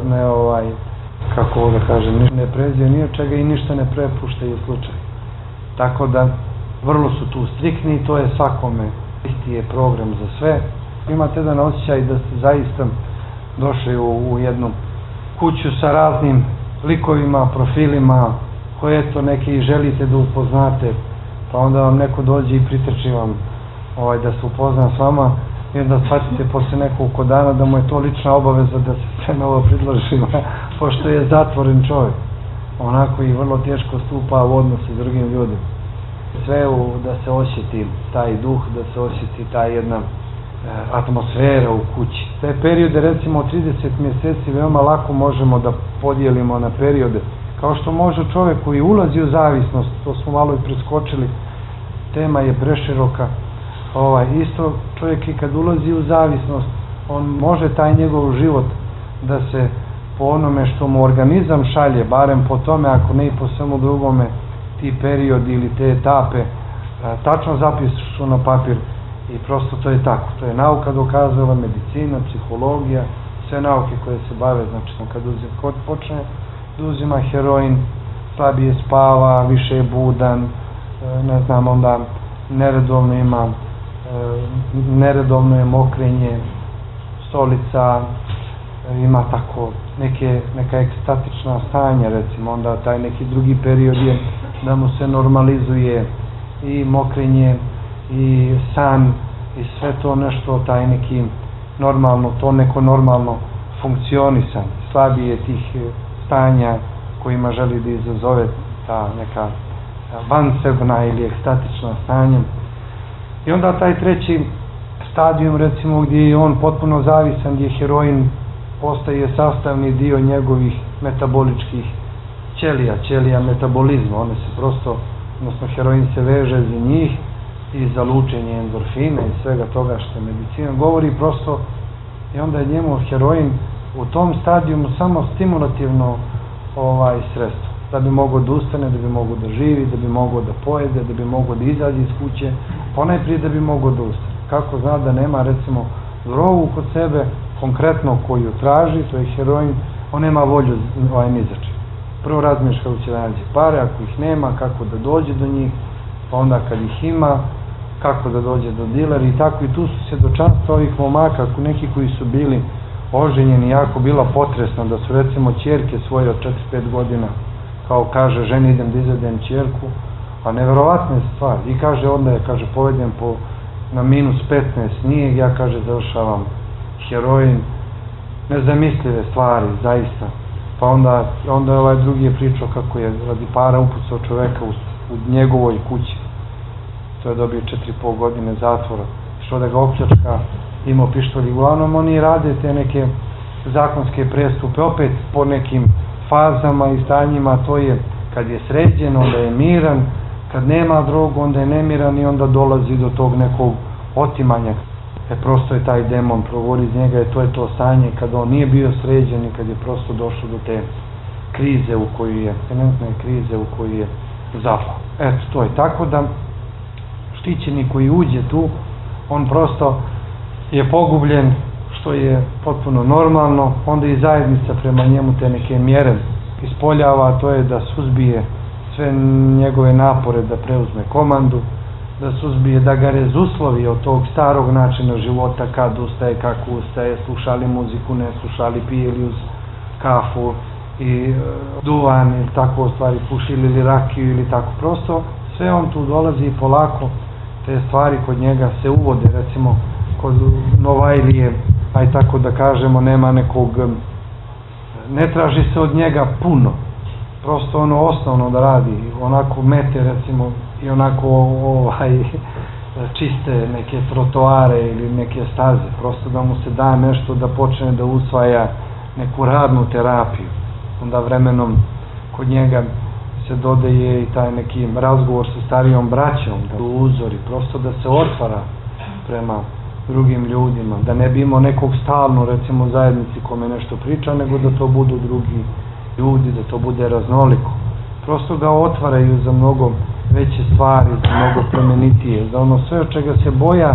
ne prezio ni od čega i ništa ne prepuštaju slučaj. Tako da vrlo su tu striktni i to je svakome isti je program za sve. Imate jedan osjećaj da ste zaista došli u jednu kuću sa raznim likovima, profilima koje eto neki i želite da upoznate, pa onda vam neko dođe i pritrči vam da se upozna s vama i onda shvatite posle nekoliko dana da mu je to lična obaveza da se sve novo predloži, pošto je zatvoren čovjek. Onako i vrlo teško stupa u odnosu s drugim ljudima. Sve da se osjeti taj duh, da se osjeti ta jedna atmosfera u kući. Te periode, recimo 30 mjeseci, veoma lako možemo da podijelimo na periode. Kao što može čovjek koji ulazi u zavisnost, to smo malo i preskočili, tema je preširoka. Isto čovjek i kad ulazi u zavisnost, on može taj njegov život da se po onome što mu organizam šalje, barem po tome, ako ne i po svemu drugome, ti periodi ili te etape tačno zapišu na papir i prosto to je tako. To je nauka dokazala, medicina, psihologija, sve nauke koje se bave. Znači kad počne da uzima heroin, slabije spava, više je budan, ne znam, onda neredovno je mokrenje, stolica, ima tako neka ekstatična stanja, recimo, onda taj neki drugi period je da mu se normalizuje i mokrenje i san i sve to nešto, taj neki normalno, to neko normalno funkcionisanje, slabije tih stanja kojima želi da izazove ta neka vansebna ili ekstatična stanja. I onda taj treći stadijum, recimo, gdje je on potpuno zavisan, gdje heroin postaje sastavni dio njegovih metaboličkih ćelija metabolizma. One se prosto, odnosno heroin se veže za njih i za lučenje endorfina i svega toga što medicina govori prosto, i onda je njemu heroin u tom stadijumu samo stimulativno sredstvo, da bi mogao da ustane, da bi mogao da živi, da bi mogao da pojede, da bi mogao da izađe iz kuće, ponajprije da bi mogao da ustane. Kako zna da nema, recimo, drogu kod sebe, konkretno koju traži, to je heroin, on nema volju ni za čim. Prvo razmišlja kako će da nađe pare, ako ih nema, kako da dođe do njih, pa onda kad ih ima, kako da dođe do dilera i tako. I tu su se dočanstva ovih momaka, neki koji su bili oženjeni, jako bila potresna, da su recimo ćerke svoje od 4-5 godina, kao kaže, ženi idem da izvedem ćerku, a neverovatne stvari. I kaže, onda je, kaže, povedem na -15 snijeg, ja, kaže, završavam heroin, nezamislive stvari, zaista. Pa onda je ovaj drugi je pričao kako je radi para upucao čoveka u njegovoj kući. To je dobio 4,5 godine zatvora. Što da ga opljačka, imao pištolj. Uglavnom oni rade te neke zakonske prestupe, opet po nekim fazama i stanjima. To je kad je sređen, onda je miran, kad nema drogu, onda je nemiran i onda dolazi do tog nekog otimanja. Prosto je taj demon progovori iz njega, to je to stanje kad on nije bio sređen i kad je prosto došlo do te krize u koju je, eminentne krize u koju je zapao. Eto, to je tako da štićenik koji uđe tu, on prosto je pogubljen, što je potpuno normalno, onda i zajednica prema njemu te neke mjere ispoljava, to je da suzbije sve njegove napore da preuzme komandu, da suzbije, da ga rezuslovi od tog starog načina života, kad ustaje, kako ustaje, slušali muziku, ne slušali, pijeli uz kafu i duvan ili tako stvari, pušili ili rakiju ili tako. Prosto sve on tu dolazi i polako te stvari kod njega se uvode, recimo kod Novajlije, aj tako da kažemo, nema nekog, ne traži se od njega puno, prosto ono osnovno da radi, onako mete recimo i onako čiste neke trotoare ili neke staze, prosto da mu se da nešto da počne da usvaja neku radnu terapiju. Onda vremenom kod njega se dodaje i taj neki razgovor sa starijom braćom, da uzori, prosto da se otvara prema drugim ljudima, da ne bi imao nekog stalno, recimo, zajednici kome nešto priča, nego da to budu drugi ljudi, da to bude raznoliko. Prosto ga otvaraju za mnogo veće stvari, za mnogo plemenitije, za ono sve od čega se boja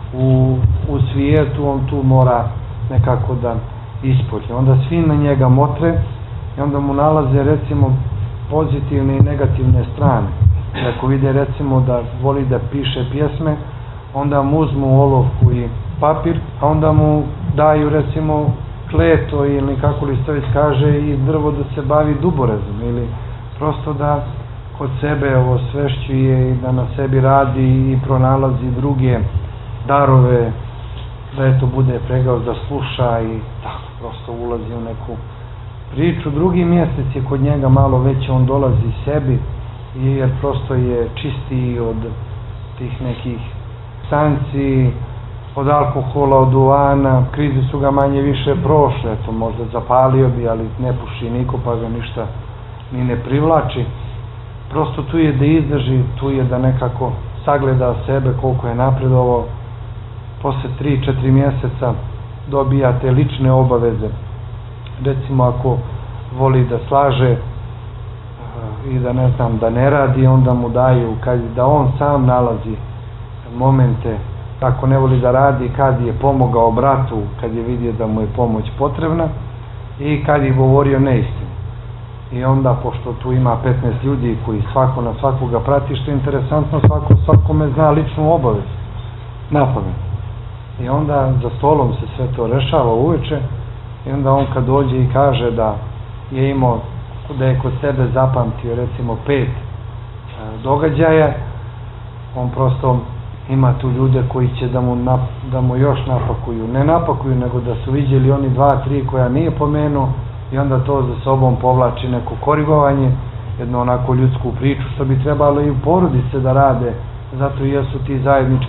u svijetu, on tu mora nekako da ispolje. Onda svi na njega motre i onda mu nalaze, recimo, pozitivne i negativne strane. Ako vide, recimo, da voli da piše pjesme, onda mu uzmu olovku i papir, a onda mu daju, recimo, kleto ili kako li se već kaže i drvo da se bavi duborezom, ili prosto da kod sebe osvešćuje i da na sebi radi i pronalazi druge darove, da eto bude pregao da sluša i tako prosto ulazi u neku priču. Drugi mjesec je kod njega malo već, on dolazi sebi jer prosto je čistiji od tih nekih stanci, od alkohola, od duvana, krize su ga manje više prošle, eto možda zapalio bi, ali ne puši niko pa ga ništa ni ne privlači. Prosto tu je da izdrži, tu je da nekako sagleda sebe koliko je napredovao. Posle 3-4 mjeseca dobija te lične obaveze. Recimo ako voli da slaže i da ne znam, da ne radi, onda mu daju da on sam nalazi momente kako ne voli da radi, kad je pomogao bratu, kad je vidio da mu je pomoć potrebna i kad je govorio neistinu. I onda, pošto tu ima 15 ljudi koji svako na svakoga prati, što je interesantno, svakome zna ličnu obavezu, napamet. I onda za stolom se sve to rešava uveče i onda on kad dođe i kaže da je imao, da je kod sebe zapamtio recimo 5 događaja, on prosto ima tu ljude koji će da mu još napakuju, ne napakuju, nego da su viđeli oni 2-3 koja nije pomenuo i onda to za sobom povlači neko korigovanje, jednu onako ljudsku priču, što bi trebalo i u porodice da rade, zato i jesu ti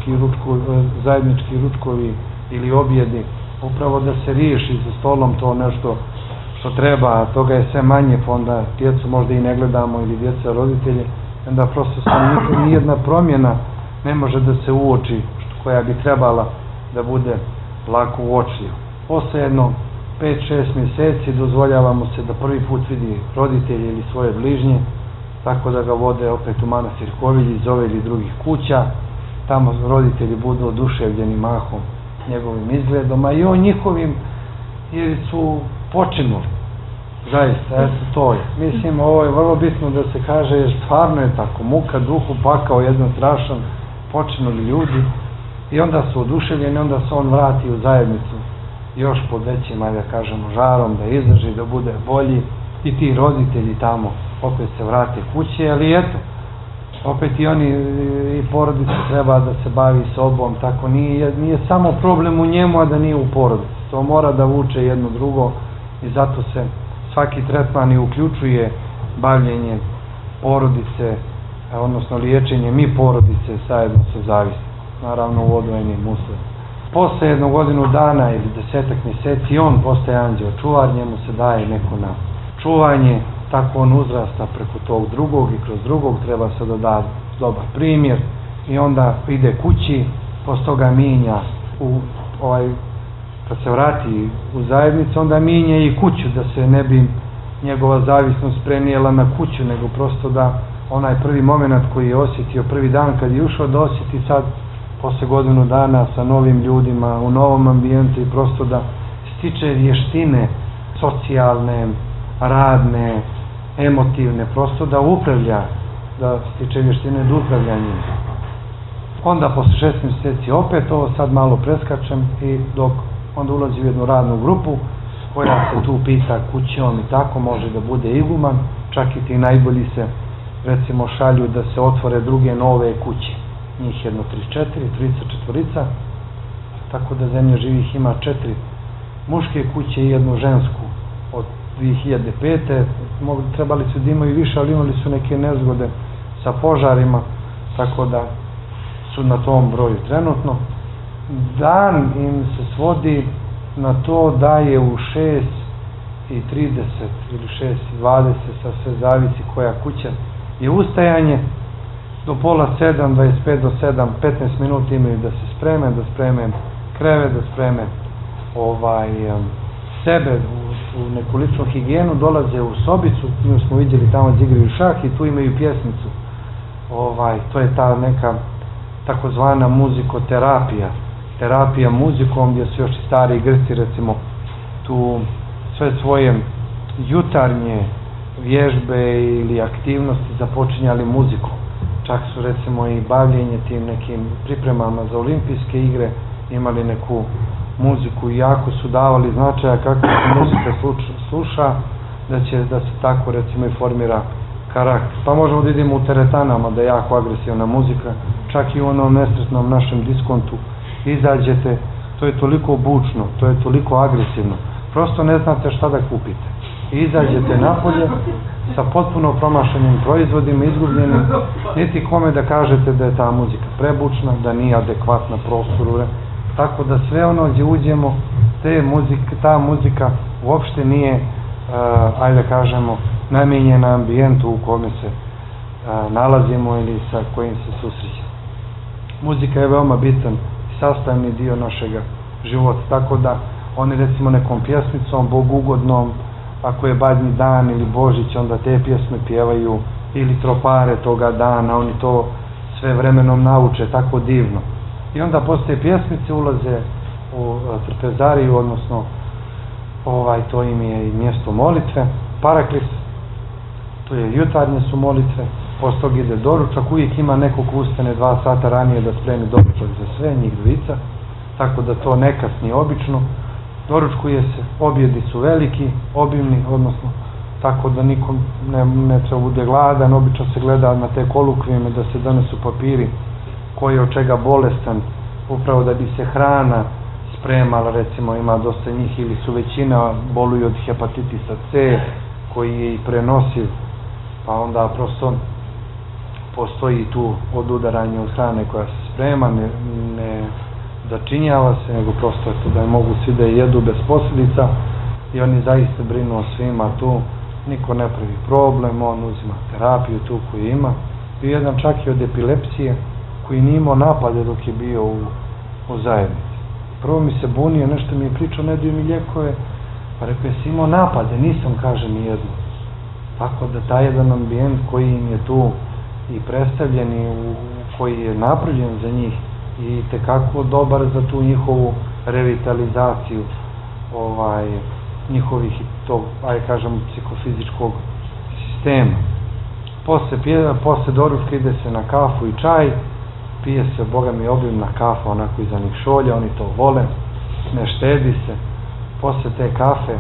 zajednički ručkovi ili objedi, upravo da se riješi za stolom to nešto što treba, a toga je sve manje, pa onda djecu možda i ne gledamo ili djeca roditelje, onda prosto nijedna promjena ne može da se uoči koja bi trebala da bude lako uočljiva. Posle jedno 5-6 mjeseci dozvoljava mu se da prvi put vidi roditelje ili svoje bližnje, tako da ga vode opet u manastir Kovilj iz ove ili drugih kuća, tamo roditelji budu oduševljeni mahom njegovim izgledom, a i on njihovim, jer su počinuli. Zaista, eto to je. Mislim, ovo je vrlo bitno da se kaže, jer stvarno je tako, muka duhu, pakao jedan strašan, počinuli ljudi i onda su oduševljeni, onda se on vrati u zajednicu još pod većim, da kažemo, žarom, da izdrži, da bude bolji i ti roditelji tamo opet se vrate kuće, ali eto, opet i oni i porodica treba da se bavi sobom, tako nije samo problem u njemu, a da nije u porodici, to mora da vuče jedno drugo i zato se svaki tretman i uključuje bavljenje porodice, odnosno liječenje mi porodice zajedno sa zavisnim, naravno u odvojenim uslovima. Posle 1 godinu dana ili 10-ak mjeseci on postaje anđeo čuvar, njemu se daje neko na čuvanje, tako on uzrasta preko tog drugog i kroz drugog treba se da da dobar primjer i onda ide kući, posle toga minja kad se vrati u zajednicu, onda minja i kuću, da se ne bi njegova zavisnost prenijela na kuću, nego prosto da onaj prvi moment koji je osjetio prvi dan kad je ušao, da osjeti sad posle godinu dana sa novim ljudima, u novom ambijentu i prosto da stiče vještine socijalne, radne, emotivne, prosto da upravlja, da stiče vještine da upravlja njim. Onda posle 6 mjeseci opet, ovo sad malo preskačem, i dok onda ulazi u jednu radnu grupu koja se tu pita kućom i tako, može da bude iguman, čak i ti najbolji se recimo šalju da se otvore druge nove kuće, njih jedno 34, 34, tako da zemlje živih ima 4 muške kuće i jednu žensku od 2005. Trebali su da imaju više, ali imali su neke nezgode sa požarima, tako da su na tom broju trenutno. Dan im se svodi na to da je u 6:30 ili 6:20, sad sve zavisi koja kuća, je ustajanje, do 6:30, 25 do 7, 15 minuta imaju da se spreme, da spreme krevet, da spreme sebe u neku ličnu higijenu, dolaze u sobicu, mi smo vidjeli tamo gdje igraju šah i tu imaju pjesmicu. To je ta neka takozvana muzikoterapija, terapija muzikom, gdje su još i stari Grci recimo tu sve svoje jutarnje vježbe ili aktivnosti započinjali muzikom. Čak su recimo i bavljenje tim nekim pripremama za olimpijske igre imali neku muziku i jako su davali značaja kako se muzika sluša, da se tako recimo i formira karakter. Pa možemo da idemo u teretanama, da je jako agresivna muzika, čak i u onom nesretnom našem diskontu izađete, to je toliko bučno, to je toliko agresivno, prosto ne znate šta da kupite. I izađete napolje sa potpuno promašenim proizvodima, izgubljenim, niti kome da kažete da je ta muzika prebučna, da nije adekvatna prostoru. Tako da sve ono gdje uđemo, ta muzika uopšte nije, ajde da kažemo, namijenjena ambijentu u kome se nalazimo ili sa kojim se susrećemo. Muzika je veoma bitan i sastavni dio našeg života, tako da oni recimo nekom pjesmicom, bogugodnom, ako je Badnji dan ili Božić, onda te pjesme pjevaju, ili tropare toga dana, oni to sve vremenom nauče tako divno. I onda posle pjesmice ulaze u trpezariju, odnosno to im je i mjesto molitve, paraklis, to je jutarnje su molitve, posle toga ide doručak, uvijek ima neko ko ustane 2 sata ranije da spremi doručak za sve, njih dvojica, tako da to ne kasni obično. Doručkuje se, objedi su veliki, obimni, odnosno tako da nikom ne treba bude gladan, obično se gleda na te kolukvijeme da se donesu papiri koji je od čega bolestan, upravo da bi se hrana spremala, recimo ima dosta njih ili su većina boluju od hepatitisa C koji je i prenosiv, pa onda prosto postoji tu odudaranje od hrane koja se sprema, ne začinjava se, nego prosto je to da je mogu svi da je jedu bez posljedica i oni zaista brinu o svima tu, niko ne pravi problem, on uzima terapiju tu koju ima. I jedan čak i od epilepsije koji nije imao napade dok je bio u zajednici. Prvo mi se bunio, nešto mi je pričao, ne daju mi lijekove, pa rekao, jesi imao napade, nisam, kaže, ni jedno. Tako da taj jedan ambijent koji im je tu i predstavljen i koji je napravljen za njih i tekako dobar za tu njihovu revitalizaciju njihovih tog, ajde kažem, psihofizičkog sistema. Posle doručka ide se na kafu i čaj, pije se, boga mi, obimna kafa, onako iza njih šolja, oni to vole, ne štedi se. Posle te kafe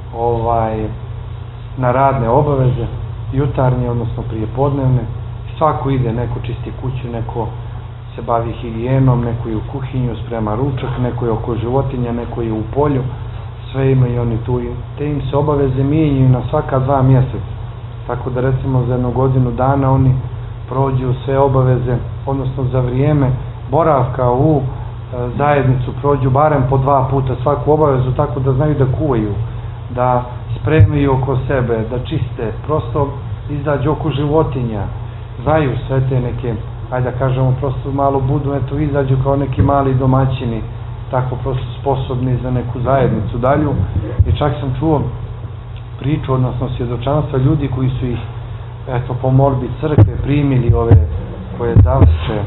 na radne obaveze, jutarnje, odnosno prijepodnevne, svako ide, neko čisti kuću, neko se bavi higijenom, neko je u kuhinju, sprema ručak, neko je oko životinja, neko je u polju, sve imaju oni tu, te im se obaveze mijenjaju na svaka 2 mjeseca, tako da recimo za 1 godinu dana oni prođu sve obaveze, odnosno za vrijeme boravka u zajednicu prođu barem po 2 puta svaku obavezu, tako da znaju da kuvaju, da spremaju oko sebe, da čiste, prosto izađu oko životinja, znaju sve te neke, ajde da kažemo, prosto malo budu, eto, izađu kao neki mali domaćini, tako prosto sposobni za neku zajednicu dalju. I čak sam čuo priču, odnosno svjedočanstva ljudi koji su ih, eto, po molbi crkve primili ove koje završe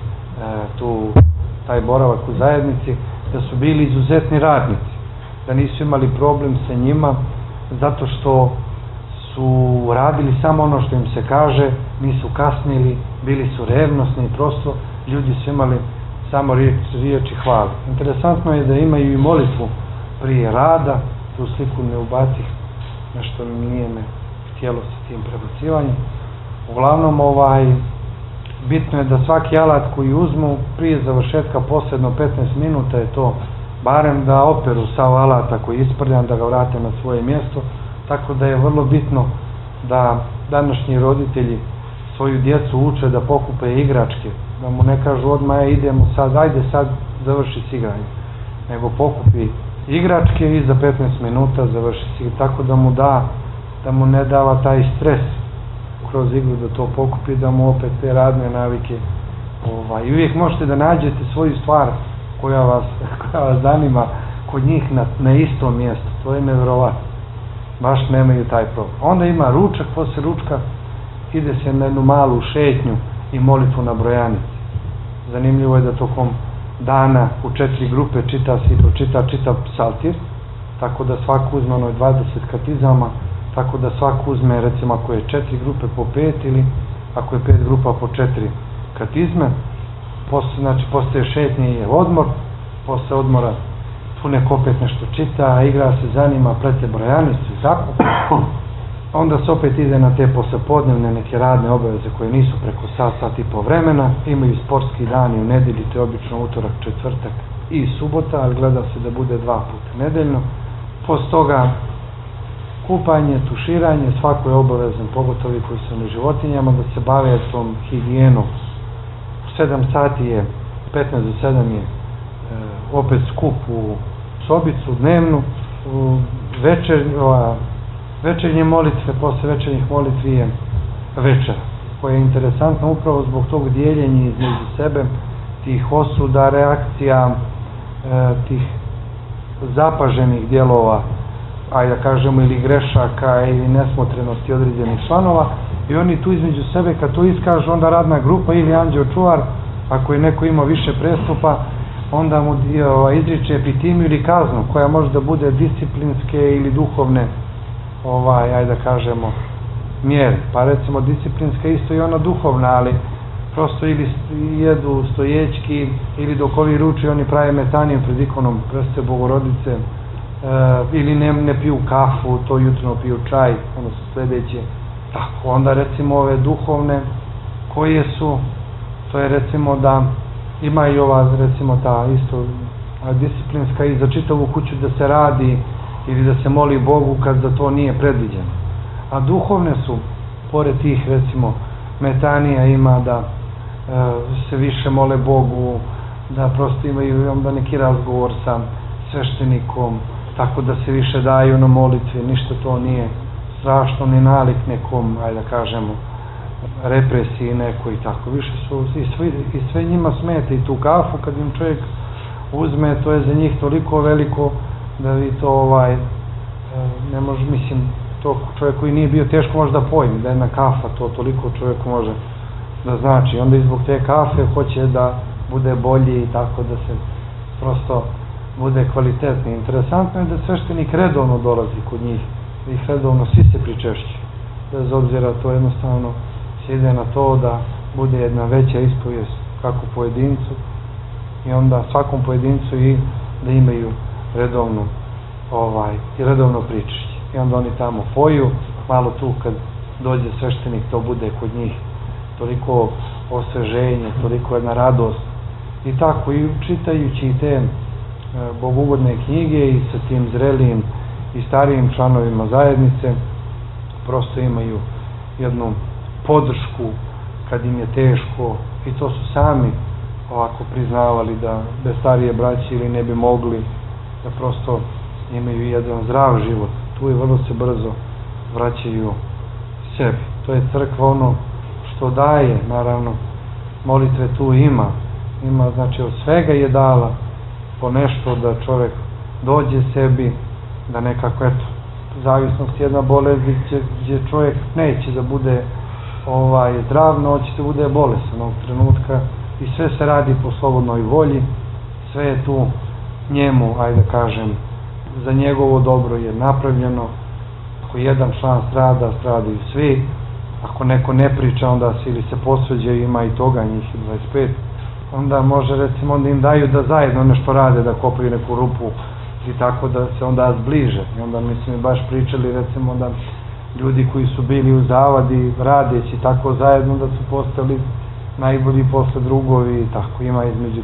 taj boravak u zajednici, da su bili izuzetni radnici, da nisu imali problem sa njima, zato što su radili samo ono što im se kaže, nisu kasnili, bili su revnosni, prosto ljudi su imali samo riječi hvale. Interesantno je da imaju i molitvu prije rada, tu sliku ne ubacih, nešto nije me htjelo sa tim prebacivanjem. Uglavnom, bitno je da svaki alat koji uzmu prije završetka posledno 15 minuta je to, barem da operu sav alata koji je isprljan, da ga vrate na svoje mjesto, tako da je vrlo bitno da današnji roditelji svoju djecu uče da pokupe igračke, da mu ne kažu odmah idemo sad, ajde sad završi s igranjem, nego pokupi igračke i za 15 minuta završi s igranjem, tako da mu da mu ne dava taj stres kroz igru da to pokupi, da mu opet te radne navike. I uvijek možete da nađete svoju stvar koja vas zanima kod njih na istom mjestu, to je nevjerovatno, baš nemaju taj problem. Onda ima ručak, posle ručka ide se na jednu malu šetnju i molitvu na brojanici. Zanimljivo je da tokom dana u 4 grupe čita se i pročita psaltir, tako da svako uzme 20 katizama, tako da svako uzme, recimo ako je 4 grupe po 5 ili ako je 5 grupa po 4 katizme, znači postaje šetnje i odmor, posle odmora tu neko opet nešto čita, igra se, zanima, plete brojanicu i tako. Onda se opet ide na te poslepodnevne neke radne obaveze koje nisu preko sat i po vremena, imaju sportski dani u nedelji, to je obično utorak, četvrtak i subota, ali gleda se da bude 2 puta nedeljno. Posle toga kupanje, tuširanje, svako je obavezan, pogotovo koji su na životinjama, da se bave tom higijenom. U 7 sati je, 15 do 7 je opet skup u sobicu dnevnu, večernje molitve, posle večernjih molitvi je večera, koja je interesantna upravo zbog tog dijeljenja između sebe, tih osuda, reakcija, tih zapaženih dijelova, ajde da kažemo, ili grešaka ili nesmotrenosti određenih članova, i oni tu između sebe kad to iskažu, onda radna grupa ili anđeo čuvar, ako je neko imao više prestupa, onda mu izriče epitimiju ili kaznu, koja može da bude disciplinske ili duhovne, ajde da kažemo, mjere. Pa recimo disciplinska isto i ona duhovna, ali prosto ili jedu stojećki, ili dok ovi ruči oni prave metaniju pred ikonom Presvete Bogorodice, ili ne piju kafu, to jutro piju čaj, odnosno sljedeće. Tako, onda recimo ove duhovne koje su, to je recimo da ima i ova recimo ta isto disciplinska i za čitavu kuću da se radi ili da se moli Bogu kad za to nije predviđeno. A duhovne su, pored tih recimo metanija, ima da se više mole Bogu, da prosto imaju onda neki razgovor sa sveštenikom, tako da se više daju na molitve, ništa to nije strašno, ni nalik nekom, ajde da kažemo, represiji nekoj i tako. Više su, i sve njima smeta i tu kafu kad im čovjek uzme, to je za njih toliko veliko da vi to ne može, mislim, to čovjek koji nije bio teško može da pojmi, da jedna kafa to toliko čovjeku može da znači. Onda izbog te kafe hoće da bude bolji i tako da se prosto bude kvalitetni. Interesantno je da sveštenik redovno dolazi kod njih, da ih redovno svi se pričešćuju, bez obzira to jednostavno se ide na to da bude jedna veća ispovijest kako pojedincu i onda svakom pojedincu i da imaju redovno pričešće. I onda oni tamo poju, malo tu kad dođe sveštenik to bude kod njih toliko osveženje, toliko jedna radost i tako, i čitajući te bogugodne knjige i sa tim zrelijim i starijim članovima zajednice prosto imaju jednu podršku kad im je teško, i to su sami ovako priznavali da bez starije braće ili ne bi mogli, da prosto imaju jedan zdrav život. Tu je vrlo se brzo vraćaju sebi. To je crkva ono što daje, naravno molitve tu ima, znači od svega je dala po nešto da čovjek dođe sebi, da nekako, eto, zavisnost jedna bolest gdje čovjek neće da bude zdrav, no će da bude bolestan ovog trenutka, i sve se radi po slobodnoj volji, sve je tu njemu, ajde da kažem, za njegovo dobro je napravljeno. Ako jedan član strada, stradaju svi, ako neko ne priča, onda se ili se posveđaju, ima i toga, njih 25, onda može, recimo, onda im daju da zajedno nešto rade, da kopaju neku rupu i tako da se onda zbliže. I onda mislim baš pričali, recimo, da ljudi koji su bili u zavadi radeći tako zajedno da su postali najbolji posle drugovi i tako. Ima između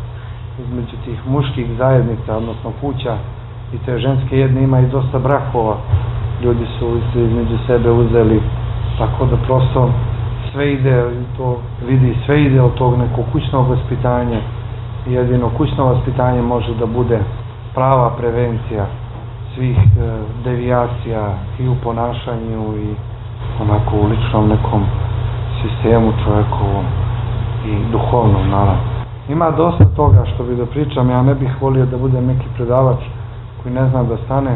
tih muških zajednica, odnosno kuća, i te ženske jedne, ima i dosta brakova. Ljudi su između sebe uzeli, tako da prosto sve ide, to vidi, sve ide od tog nekog kućnog vaspitanja. Jedino kućno vaspitanje može da bude prava prevencija svih devijacija i u ponašanju i onako u ličnom nekom sistemu čovjekovom i duhovnom, naravno. Ima dosta toga što bi da pričam, ja ne bih volio da budem neki predavač koji ne zna da stane.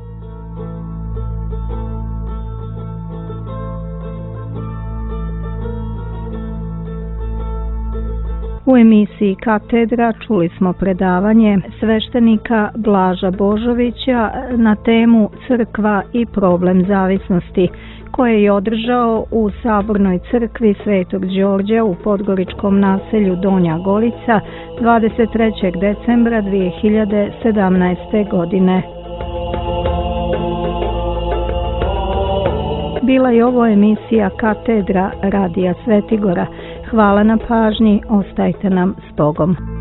U emisiji Katedra čuli smo predavanje sveštenika Blaža Božovića na temu Crkva i problem zavisnosti, koje je održao u Sabornoj crkvi Svetog Đorđa u podgoričkom naselju Donja Gorica 23. decembra 2017. godine. Bila je ovo emisija Katedra Radija Svetigora. Hvala na pažnji, ostajte nam s Bogom.